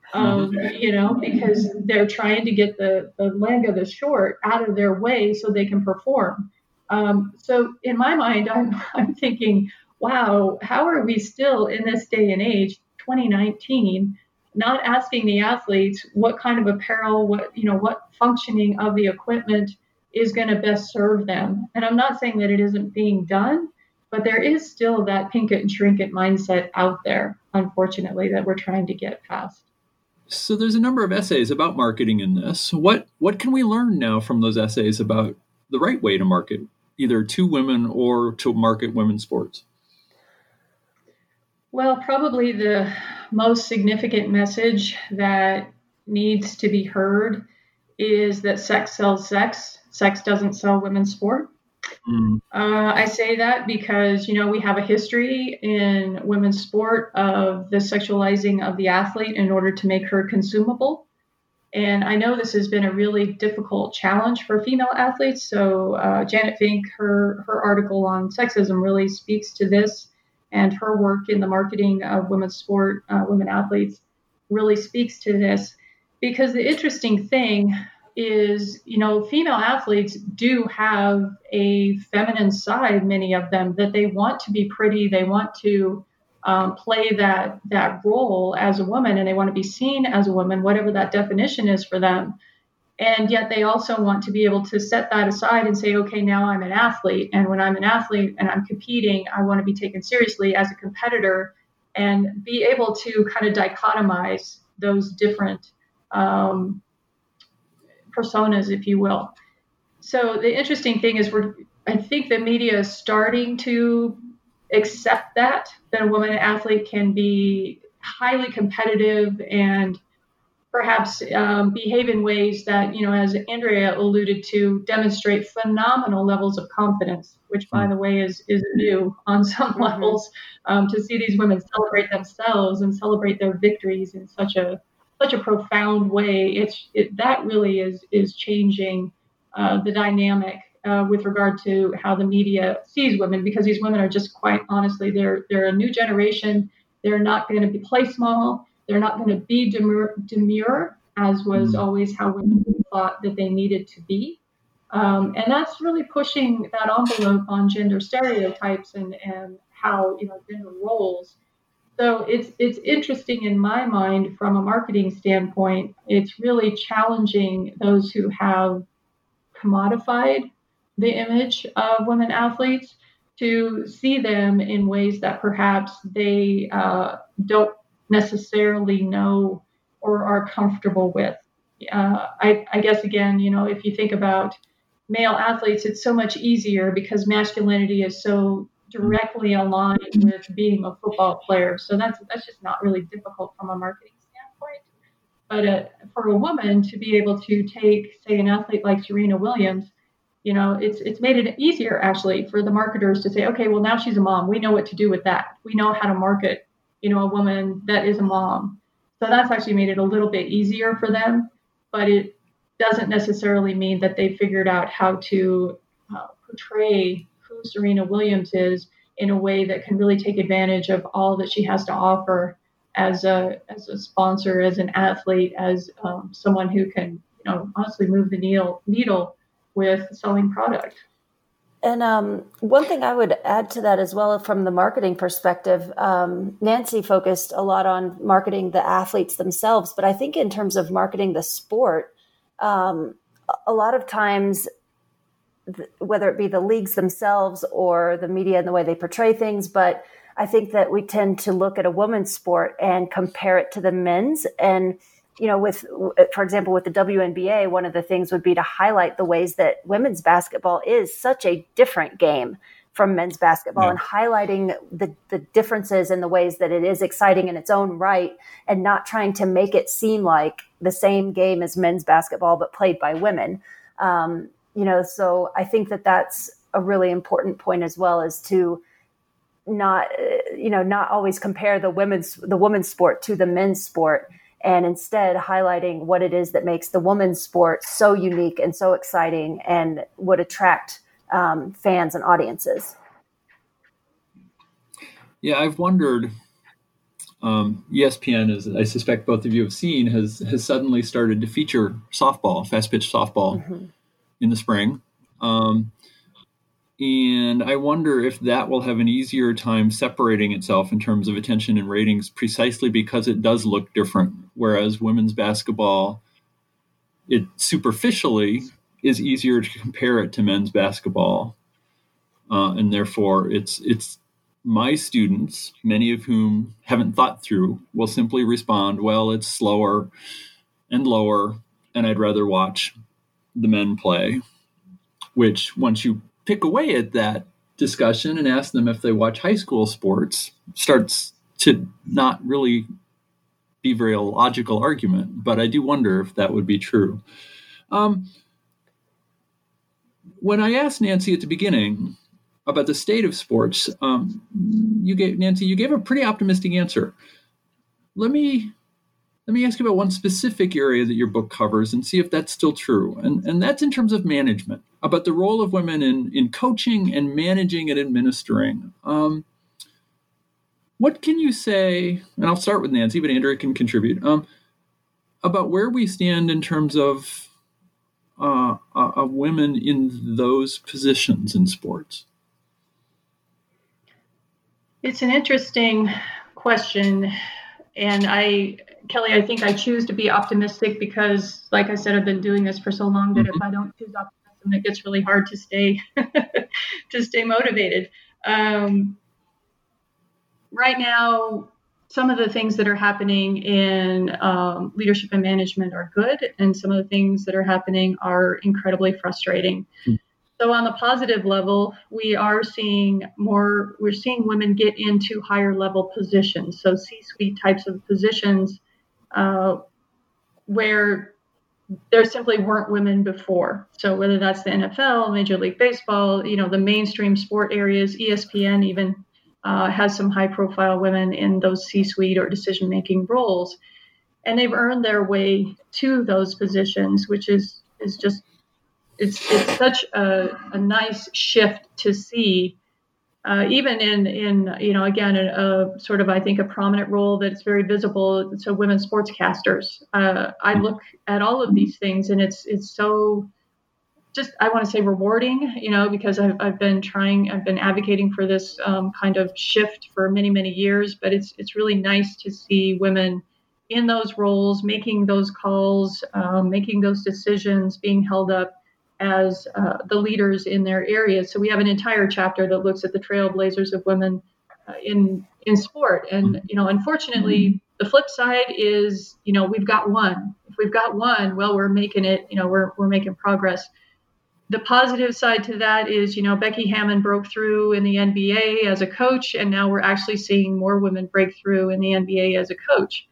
because they're trying to get the leg of the short out of their way so they can perform. So in my mind, I'm thinking, wow, how are we still in this day and age, 2019, not asking the athletes what kind of apparel, what functioning of the equipment is going to best serve them? And I'm not saying that it isn't being done, but there is still that pink it and shrink it mindset out there, unfortunately, that we're trying to get past. So there's a number of essays about marketing in this. What can we learn now from those essays about the right way to market, either to women or to market women's sports? Well, probably the most significant message that needs to be heard is that sex sells sex. Sex doesn't sell women's sport. I say that because, we have a history in women's sport of the sexualizing of the athlete in order to make her consumable. And I know this has been a really difficult challenge for female athletes. So Janet Fink, her article on sexism really speaks to this. and her work in the marketing of women's sport, women athletes, really speaks to this. Because the interesting thing is, female athletes do have a feminine side, many of them, that they want to be pretty, they want to play that role as a woman, and they want to be seen as a woman, whatever that definition is for them. And yet they also want to be able to set that aside and say, okay, now I'm an athlete. And when I'm an athlete and I'm competing, I want to be taken seriously as a competitor and be able to kind of dichotomize those different personas, if you will. So the interesting thing is I think the media is starting to accept that a woman athlete can be highly competitive and perhaps behave in ways that, as Andrea alluded to, demonstrate phenomenal levels of confidence, which, by the way, is new on some levels. To see these women celebrate themselves and celebrate their victories in such a profound way, that really is changing the dynamic with regard to how the media sees women, because these women are just, quite honestly, they're a new generation. They're not going to play small. They're not going to be demure, as was always how women thought that they needed to be. And that's really pushing that envelope on gender stereotypes and how, gender roles. So it's interesting in my mind from a marketing standpoint. It's really challenging those who have commodified the image of women athletes to see them in ways that perhaps they don't necessarily know or are comfortable with. I guess, again, if you think about male athletes, it's so much easier because masculinity is so directly aligned with being a football player. So that's just not really difficult from a marketing standpoint. But for a woman to be able to take, say, an athlete like Serena Williams, it's made it easier, actually, for the marketers to say, okay, well, now she's a mom. We know what to do with that. We know how to market, a woman that is a mom. So that's actually made it a little bit easier for them, but it doesn't necessarily mean that they figured out how to portray who Serena Williams is in a way that can really take advantage of all that she has to offer as a sponsor, as an athlete, as someone who can, honestly move the needle with selling product. And one thing I would add to that as well, from the marketing perspective, Nancy focused a lot on marketing the athletes themselves, but I think in terms of marketing the sport, a lot of times, whether it be the leagues themselves or the media and the way they portray things, but I think that we tend to look at a women's sport and compare it to the men's. And for example, with the WNBA, one of the things would be to highlight the ways that women's basketball is such a different game from men's basketball, and highlighting the differences in the ways that it is exciting in its own right, and not trying to make it seem like the same game as men's basketball, but played by women. So I think that that's a really important point as well, is to not always compare the women's sport to the men's sport, and instead highlighting what it is that makes the women's sport so unique and so exciting and would attract fans and audiences. Yeah, I've wondered, ESPN, as I suspect both of you have seen, has suddenly started to feature softball, fast-pitch softball in the spring. And I wonder if that will have an easier time separating itself in terms of attention and ratings, precisely because it does look different. Whereas women's basketball, it superficially is easier to compare it to men's basketball. And therefore, it's my students, many of whom haven't thought through, will simply respond, well, it's slower and lower, and I'd rather watch the men play. Which, once you pick away at that discussion and ask them if they watch high school sports, starts to not really be very a logical argument. But I do wonder if that would be true. When I asked Nancy at the beginning about the state of sports, you gave a pretty optimistic answer. Let me ask you about one specific area that your book covers and see if that's still true. And that's in terms of management, about the role of women in coaching and managing and administering. What can you say, and I'll start with Nancy, but Andrea can contribute, about where we stand in terms of women in those positions in sports? It's an interesting question. And Kelly, I think I choose to be optimistic because, like I said, I've been doing this for so long that if I don't choose optimism, it gets really hard to stay motivated. Right now, some of the things that are happening in leadership and management are good, and some of the things that are happening are incredibly frustrating. So on the positive level, we're seeing women get into higher level positions. So C-suite types of positions where there simply weren't women before. So whether that's the NFL, Major League Baseball, the mainstream sport areas, ESPN even has some high profile women in those C-suite or decision-making roles. And they've earned their way to those positions, which is just, it's such a nice shift to see, even in again, a sort of, I think, a prominent role that's very visible. So women sportscasters. I look at all of these things, and it's so just, I want to say rewarding, because I've been advocating for this kind of shift for many, many years, but it's really nice to see women in those roles, making those calls, making those decisions, being held up as the leaders in their areas. So we have an entire chapter that looks at the trailblazers of women in sport. And, unfortunately, the flip side is, we've got one. If we've got one, well, we're making it, we're making progress. The positive side to that is, Becky Hammon broke through in the NBA as a coach, and now we're actually seeing more women break through in the NBA as a coach.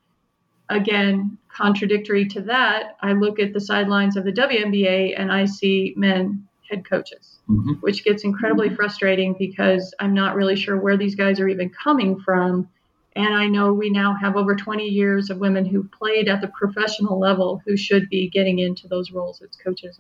Again, contradictory to that, I look at the sidelines of the WNBA and I see men head coaches, which gets incredibly frustrating because I'm not really sure where these guys are even coming from. And I know we now have over 20 years of women who played at the professional level who should be getting into those roles as coaches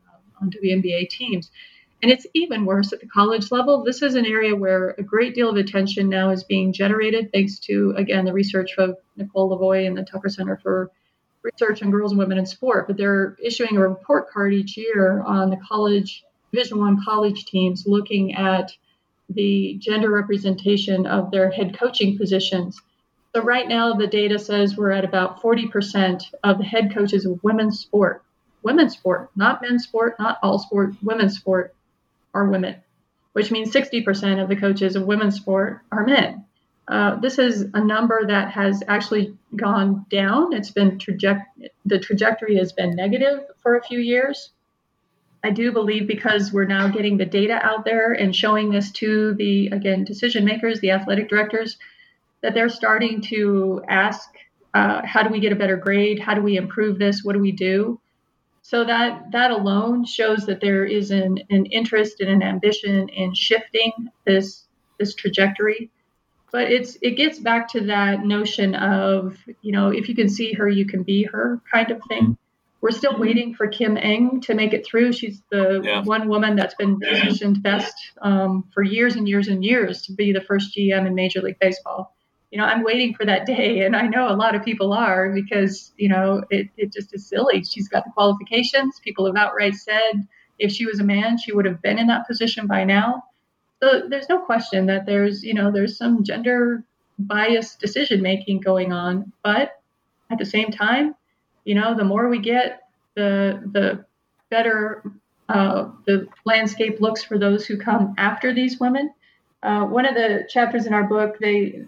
on WNBA teams. And it's even worse at the college level. This is an area where a great deal of attention now is being generated thanks to, again, the research of Nicole Lavoie and the Tucker Center for Research on Girls and Women in Sport. But they're issuing a report card each year on the college, Division I college teams, looking at the gender representation of their head coaching positions. So right now, the data says we're at about 40% of the head coaches of women's sport, not men's sport, not all sport, women's sport, are women, which means 60% of the coaches of women's sport are men. This is a number that has actually gone down. It's been the trajectory has been negative for a few years. I do believe because we're now getting the data out there and showing this to the, again, decision makers, the athletic directors, that they're starting to ask, how do we get a better grade? How do we improve this? What do we do? So that alone shows that there is an interest and an ambition in shifting this trajectory. But it gets back to that notion of, if you can see her, you can be her kind of thing. We're still waiting for Kim Ng to make it through. She's the one woman that's been positioned best for years and years and years to be the first GM in Major League Baseball. I'm waiting for that day, and I know a lot of people are because, it just is silly. She's got the qualifications. People have outright said if she was a man, she would have been in that position by now. So there's no question that there's some gender biased decision-making going on. But at the same time, the more we get, the better the landscape looks for those who come after these women. One of the chapters in our book, they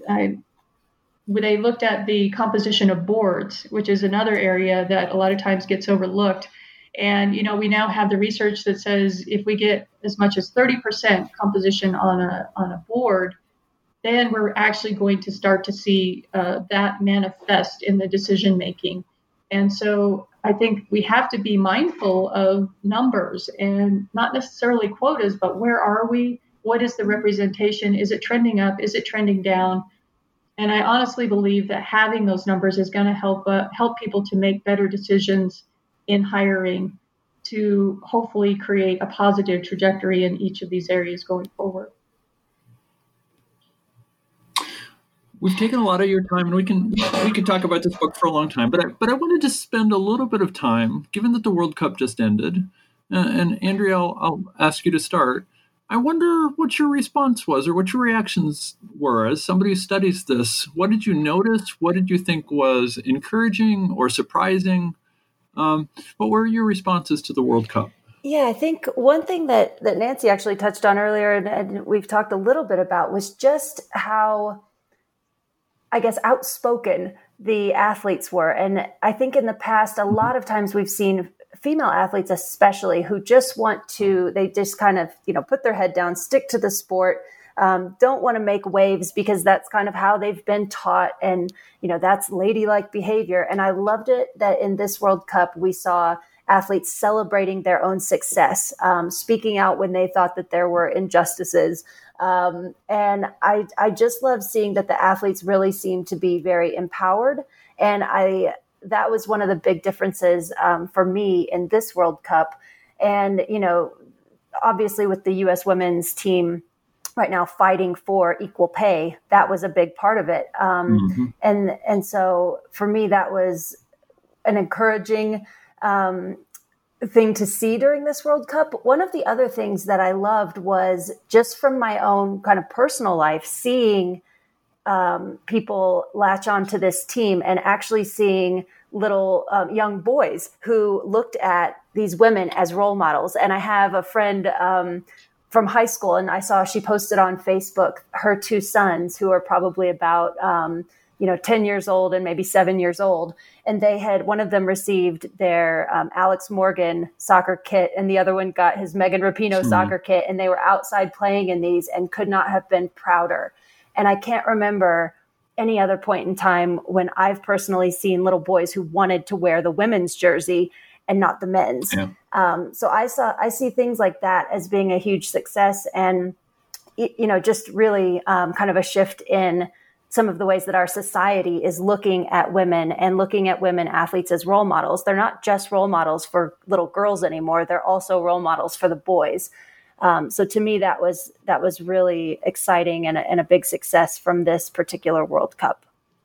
looked at the composition of boards, which is another area that a lot of times gets overlooked. And, we now have the research that says if we get as much as 30% composition on a board, then we're actually going to start to see that manifest in the decision making. And so I think we have to be mindful of numbers and not necessarily quotas, but where are we? What is the representation? Is it trending up? Is it trending down? And I honestly believe that having those numbers is going to help people to make better decisions in hiring to hopefully create a positive trajectory in each of these areas going forward. We've taken a lot of your time, and we can talk about this book for a long time. But I wanted to spend a little bit of time, given that the World Cup just ended, and Andrea, I'll ask you to start. I wonder what your response was, or what your reactions were as somebody who studies this. What did you notice? What did you think was encouraging or surprising? What were your responses to the World Cup? Yeah, I think one thing that Nancy actually touched on earlier, and we've talked a little bit about, was just how, I guess, outspoken the athletes were. And I think in the past, a lot of times we've seen female athletes especially who just want to, they just kind of, put their head down, stick to the sport, don't want to make waves because that's kind of how they've been taught. And, that's ladylike behavior. And I loved it that in this World Cup, we saw athletes celebrating their own success, speaking out when they thought that there were injustices. And I just love seeing that the athletes really seem to be very empowered. And that was one of the big differences for me in this World Cup. And, obviously with the U.S. women's team right now fighting for equal pay, that was a big part of it. And so for me, that was an encouraging thing to see during this World Cup. One of the other things that I loved was just from my own kind of personal life, seeing people latch onto this team and actually seeing little young boys who looked at these women as role models. And I have a friend from high school, and I saw she posted on Facebook her two sons who are probably about 10 years old and maybe 7 years old. And one of them received their Alex Morgan soccer kit, and the other one got his Megan Rapinoe soccer kit. And they were outside playing in these and could not have been prouder. And I can't remember any other point in time when I've personally seen little boys who wanted to wear the women's jersey and not the men's. Yeah. So I see things like that as being a huge success, and, just really kind of a shift in some of the ways that our society is looking at women and looking at women athletes as role models. They're not just role models for little girls anymore. They're also role models for the boys. So to me, that was really exciting and a big success from this particular World Cup.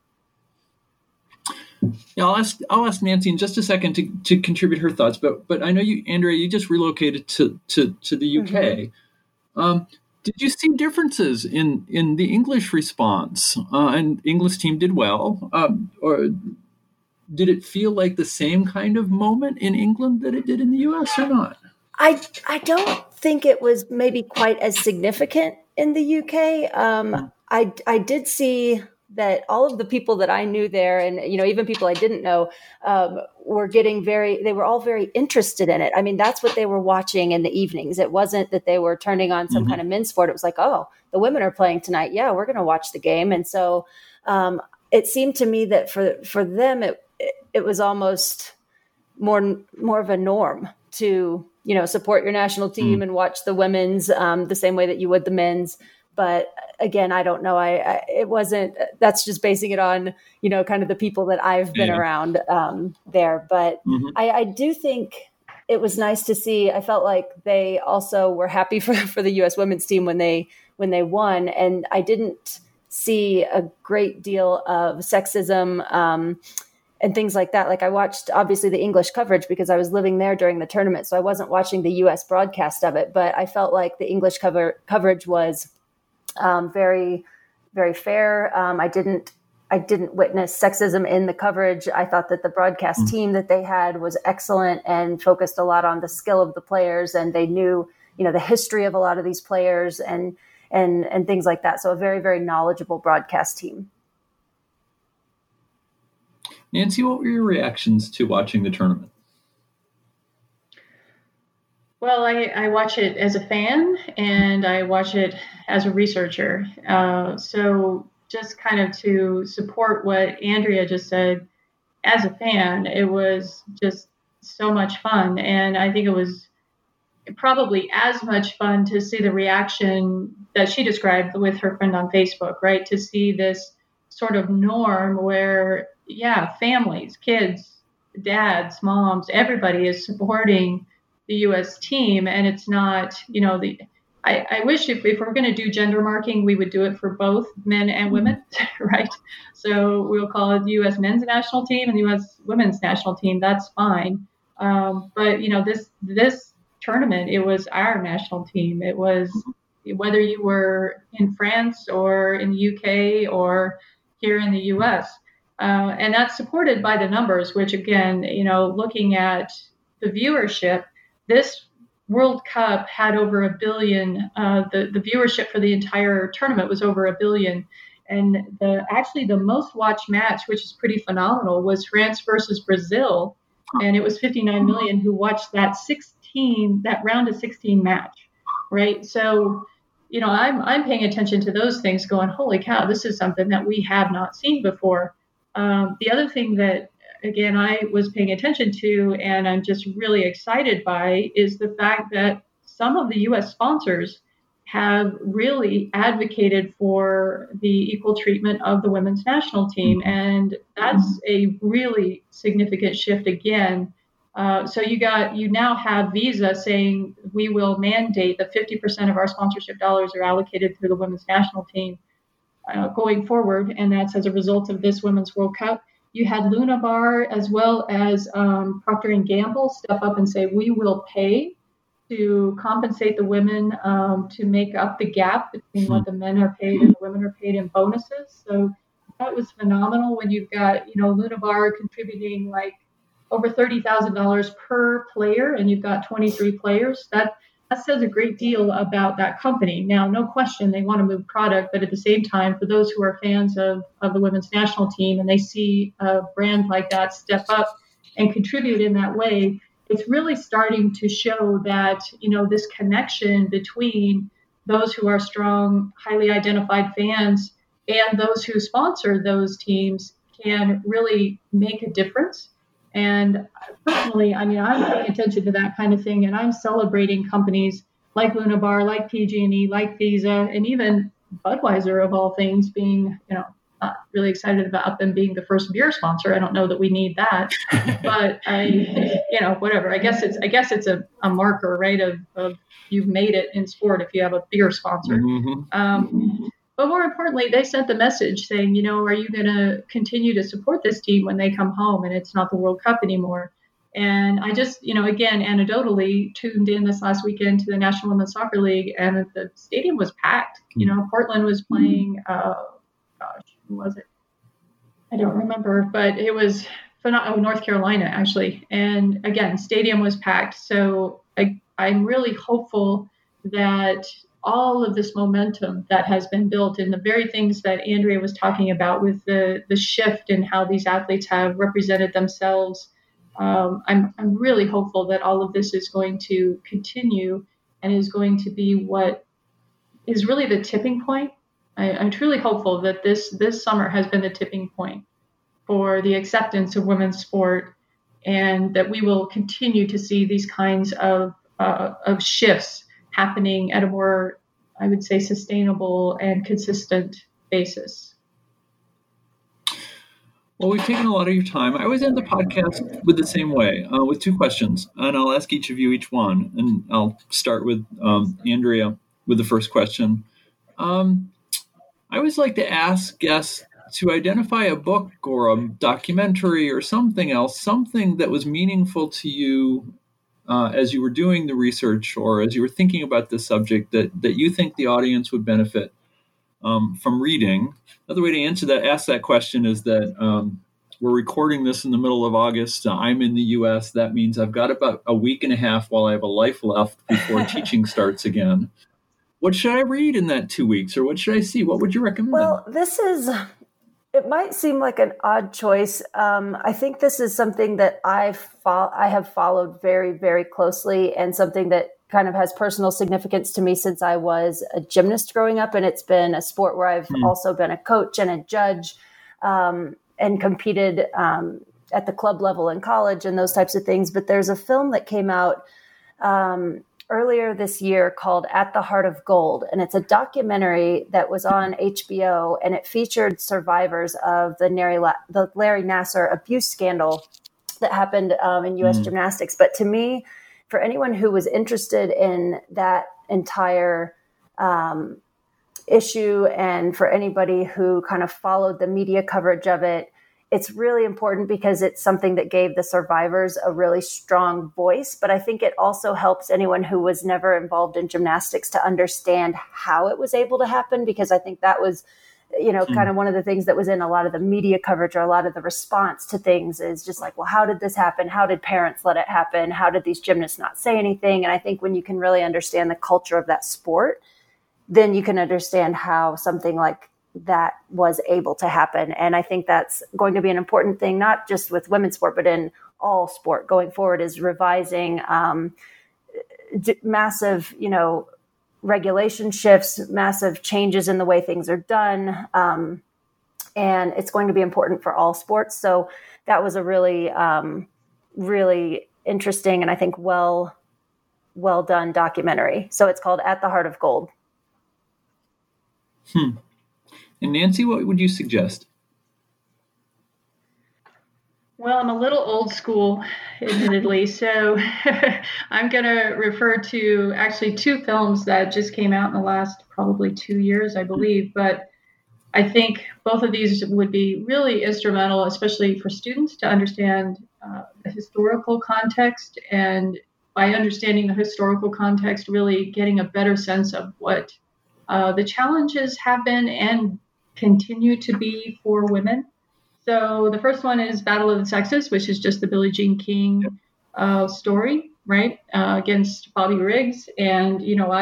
Yeah, I'll ask Nancy in just a second to contribute her thoughts. But I know you, Andrea, you just relocated to the UK. Mm-hmm. Did you see differences in the English response? And the English team did well, or did it feel like the same kind of moment in England that it did in the US or not? I don't think it was maybe quite as significant in the UK. I did see that all of the people that I knew there, and even people I didn't know, they were all very interested in it. I mean, that's what they were watching in the evenings. It wasn't that they were turning on some kind of men's sport. It was like, oh, the women are playing tonight. Yeah, we're going to watch the game. And so it seemed to me that for them, it was almost more of a norm to support your national team and watch the women's the same way that you would the men's. But again, I don't know. It wasn't. That's just basing it on kind of the people that I've been around there. But I do think it was nice to see. I felt like they also were happy for the U.S. women's team when they won, and I didn't see a great deal of sexism and things like that. Like I watched obviously the English coverage because I was living there during the tournament, so I wasn't watching the U.S. broadcast of it. But I felt like the English coverage was very, very fair. I didn't witness sexism in the coverage. I thought that the broadcast team that they had was excellent and focused a lot on the skill of the players, and they knew, the history of a lot of these players and things like that. So a very, very knowledgeable broadcast team. Nancy, what were your reactions to watching the tournament? Well, I watch it as a fan and I watch it as a researcher. So just kind of to support what Andrea just said, as a fan, it was just so much fun. And I think it was probably as much fun to see the reaction that she described with her friend on Facebook, right? To see this sort of norm where, families, kids, dads, moms, everybody is supporting the U.S. team. And it's not, I wish if we're going to do gender marking, we would do it for both men and women, right? So we'll call it the U.S. men's national team and the U.S. women's national team. That's fine. But this tournament, it was our national team. It was whether you were in France or in the UK or here in the U.S. And that's supported by the numbers, which again, looking at the viewership, this World Cup had over 1 billion. The viewership for the entire tournament was over 1 billion. And the most watched match, which is pretty phenomenal, was France versus Brazil. And it was 59 million who watched that round of 16 match, right? So, I'm paying attention to those things going, holy cow, this is something that we have not seen before. The other thing that, again, I was paying attention to and I'm just really excited by is the fact that some of the U.S. sponsors have really advocated for the equal treatment of the women's national team. And that's a really significant shift again. So you now have Visa saying we will mandate that 50% of our sponsorship dollars are allocated to the women's national team going forward. And that's as a result of this Women's World Cup. You had Luna Bar as well as Procter & Gamble step up and say, we will pay to compensate the women to make up the gap between what the men are paid and the women are paid in bonuses. So that was phenomenal when you've got, Luna Bar contributing like over $30,000 per player and you've got 23 players. That says a great deal about that company. Now, no question, they want to move product, but at the same time, for those who are fans of the women's national team and they see a brand like that step up and contribute in that way, it's really starting to show that, this connection between those who are strong, highly identified fans and those who sponsor those teams can really make a difference. And personally, I'm paying attention to that kind of thing, and I'm celebrating companies like Luna Bar, like PG&E, like Visa, and even Budweiser, of all things, being, not really excited about them being the first beer sponsor. I don't know that we need that, but whatever. I guess it's a marker, right, of you've made it in sport if you have a beer sponsor. But more importantly, they sent the message saying, are you going to continue to support this team when they come home and it's not the World Cup anymore? And I just, again, anecdotally tuned in this last weekend to the National Women's Soccer League and the stadium was packed. Portland was playing, who was it? I don't remember, but it was North Carolina, actually. And again, stadium was packed. So I'm really hopeful that all of this momentum that has been built and the very things that Andrea was talking about with the shift in how these athletes have represented themselves, I'm really hopeful that all of this is going to continue and is going to be what is really the tipping point. I'm truly hopeful that this summer has been the tipping point for the acceptance of women's sport and that we will continue to see these kinds of shifts happening at a more, I would say, sustainable and consistent basis. Well, we've taken a lot of your time. I always end the podcast with the same way, with two questions, and I'll ask each of you each one. And I'll start with Andrea with the first question. I always like to ask guests to identify a book or a documentary or something else, something that was meaningful to you as you were doing the research or as you were thinking about this subject that you think the audience would benefit from reading. Another way to ask that question is that we're recording this in the middle of August. I'm in the U.S. That means I've got about a week and a half while I have a life left before teaching starts again. What should I read in that 2 weeks, or what should I see? What would you recommend? Well, it might seem like an odd choice. I think this is something that I have followed very, very closely and something that kind of has personal significance to me since I was a gymnast growing up. And it's been a sport where I've also been a coach and a judge and competed at the club level in college and those types of things. But there's a film that came out earlier this year called At the Heart of Gold. And it's a documentary that was on HBO, and it featured survivors of the Larry Nassar abuse scandal that happened in U.S. gymnastics. But to me, for anyone who was interested in that entire issue. And for anybody who kind of followed the media coverage of it, it's really important because it's something that gave the survivors a really strong voice. But I think it also helps anyone who was never involved in gymnastics to understand how it was able to happen, because I think that was, kind of one of the things that was in a lot of the media coverage or a lot of the response to things is just like, well, how did this happen? How did parents let it happen? How did these gymnasts not say anything? And I think when you can really understand the culture of that sport, then you can understand how something like that was able to happen. And I think that's going to be an important thing, not just with women's sport, but in all sport going forward, is revising massive, regulation shifts, massive changes in the way things are done. And it's going to be important for all sports. So that was a really, really interesting and I think well done documentary. So it's called At the Heart of Gold. And Nancy, what would you suggest? Well, I'm a little old school, admittedly, so I'm going to refer to actually two films that just came out in the last probably 2 years, I believe. But I think both of these would be really instrumental, especially for students, to understand the historical context. And by understanding the historical context, really getting a better sense of what the challenges have been and continue to be for women. So the first one is Battle of the Sexes, which is just the Billie Jean King story, right, against Bobby Riggs. And,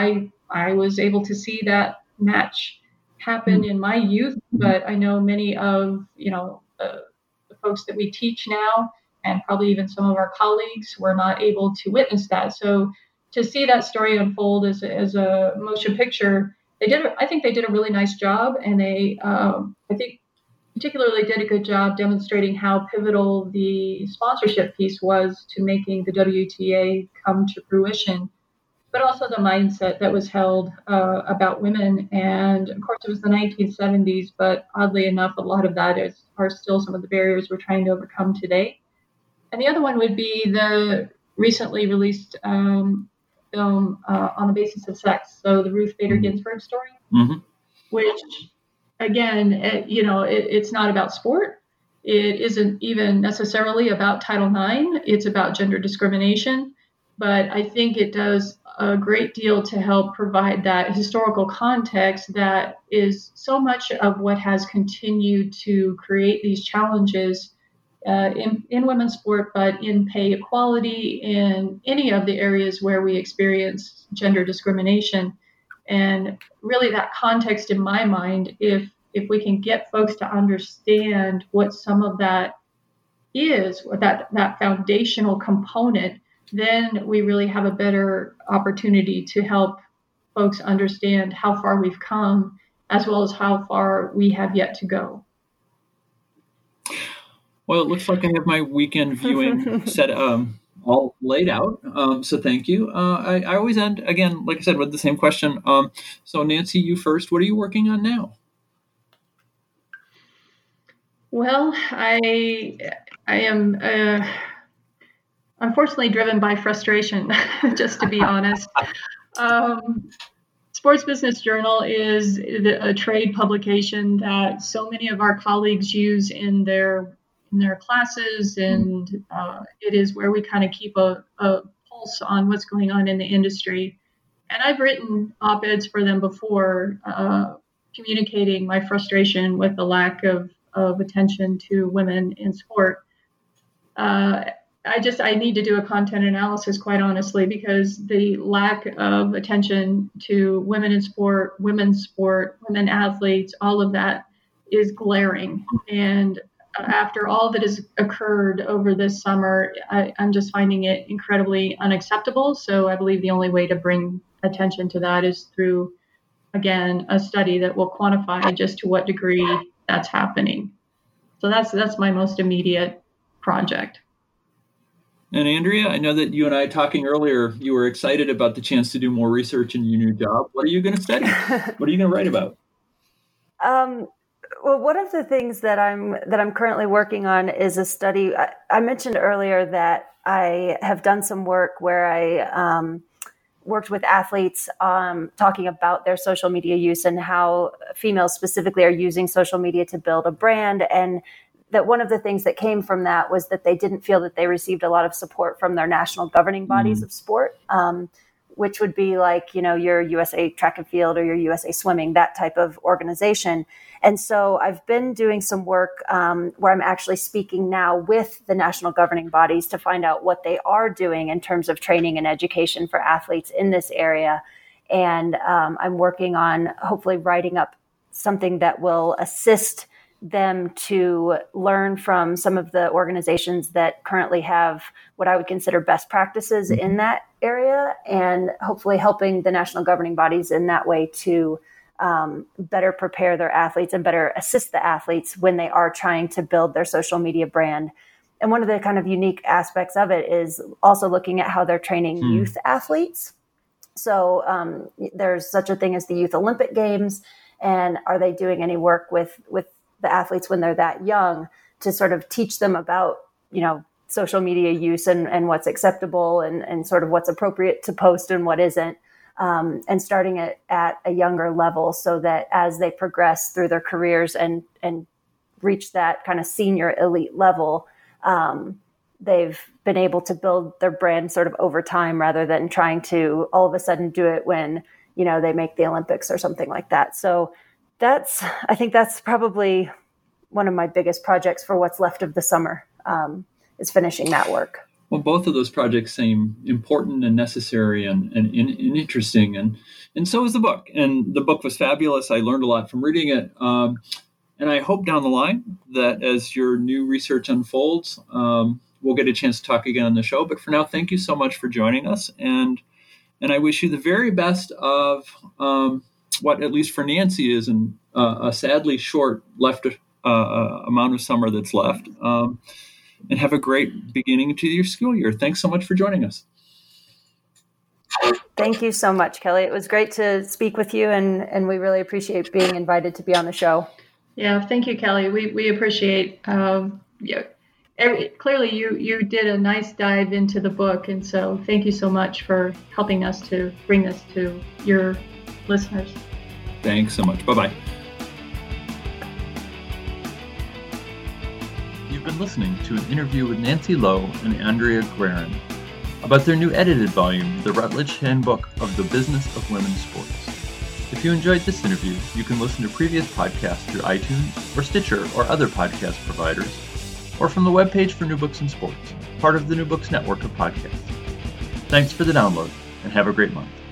I was able to see that match happen in my youth, but I know many of, the folks that we teach now, and probably even some of our colleagues, were not able to witness that. So to see that story unfold as a motion picture, I think they did a really nice job, and they, I think, particularly did a good job demonstrating how pivotal the sponsorship piece was to making the WTA come to fruition, but also the mindset that was held about women. And of course, it was the 1970s, but oddly enough, a lot of that are still some of the barriers we're trying to overcome today. And the other one would be the recently released film On the Basis of Sex, so the Ruth Bader Ginsburg story, which, again, it's not about sport. It isn't even necessarily about Title IX. It's about gender discrimination. But I think it does a great deal to help provide that historical context that is so much of what has continued to create these challenges in women's sport, but in pay equality, in any of the areas where we experience gender discrimination. And really that context, in my mind, if we can get folks to understand what some of that is, what that foundational component, then we really have a better opportunity to help folks understand how far we've come, as well as how far we have yet to go. Well, it looks like I have my weekend viewing set all laid out. So thank you. I always end, again, like I said, with the same question. So Nancy, you first. What are you working on now? Well, I am unfortunately driven by frustration, just to be honest. Sports Business Journal is a trade publication that so many of our colleagues use in their classes, and it is where we kind of keep a pulse on what's going on in the industry. And I've written op-eds for them before, communicating my frustration with the lack of attention to women in sport. I need to do a content analysis, quite honestly, because the lack of attention to women in sport, women's sport, women athletes, all of that is glaring. And after all that has occurred over this summer, I'm just finding it incredibly unacceptable. So I believe the only way to bring attention to that is through, again, a study that will quantify just to what degree that's happening. So that's my most immediate project. And Andrea, I know that you and I talking earlier, you were excited about the chance to do more research in your new job. What are you going to study? What are you going to write about? Well, one of the things that I'm currently working on is a study. I mentioned earlier that I have done some work where I worked with athletes talking about their social media use and how females specifically are using social media to build a brand. And that one of the things that came from that was that they didn't feel that they received a lot of support from their national governing bodies of sport, which would be like, your USA Track and Field or your USA Swimming, that type of organization. And so I've been doing some work where I'm actually speaking now with the national governing bodies to find out what they are doing in terms of training and education for athletes in this area. And I'm working on hopefully writing up something that will assist them to learn from some of the organizations that currently have what I would consider best practices in that area, and hopefully helping the national governing bodies in that way to better prepare their athletes and better assist the athletes when they are trying to build their social media brand. And one of the kind of unique aspects of it is also looking at how they're training youth athletes. So there's such a thing as the Youth Olympic Games, and are they doing any work with the athletes when they're that young to sort of teach them about, social media use and what's acceptable and sort of what's appropriate to post and what isn't, and starting it at a younger level so that as they progress through their careers and reach that kind of senior elite level, they've been able to build their brand sort of over time rather than trying to all of a sudden do it when, they make the Olympics or something like that. So I think that's probably one of my biggest projects for what's left of the summer, is finishing that work. Well, both of those projects seem important and necessary and interesting. And so is the book. And the book was fabulous. I learned a lot from reading it. And I hope down the line that as your new research unfolds, we'll get a chance to talk again on the show. But for now, thank you so much for joining us. And I wish you the very best of what, at least for Nancy, is a sadly short amount of summer that's left. And have a great beginning to your school year. Thanks so much for joining us. Thank you so much, Kelly. It was great to speak with you, and we really appreciate being invited to be on the show. Yeah, thank you, Kelly. We appreciate. Clearly, you did a nice dive into the book, and so thank you so much for helping us to bring this to your listeners. Thanks so much. Bye-bye. You've been listening to an interview with Nancy Lowe and Andrea Guerin about their new edited volume, The Rutledge Handbook of the Business of Women's Sports. If you enjoyed this interview, you can listen to previous podcasts through iTunes or Stitcher or other podcast providers, or from the webpage for New Books in Sports, part of the New Books network of podcasts. Thanks for the download, and have a great month.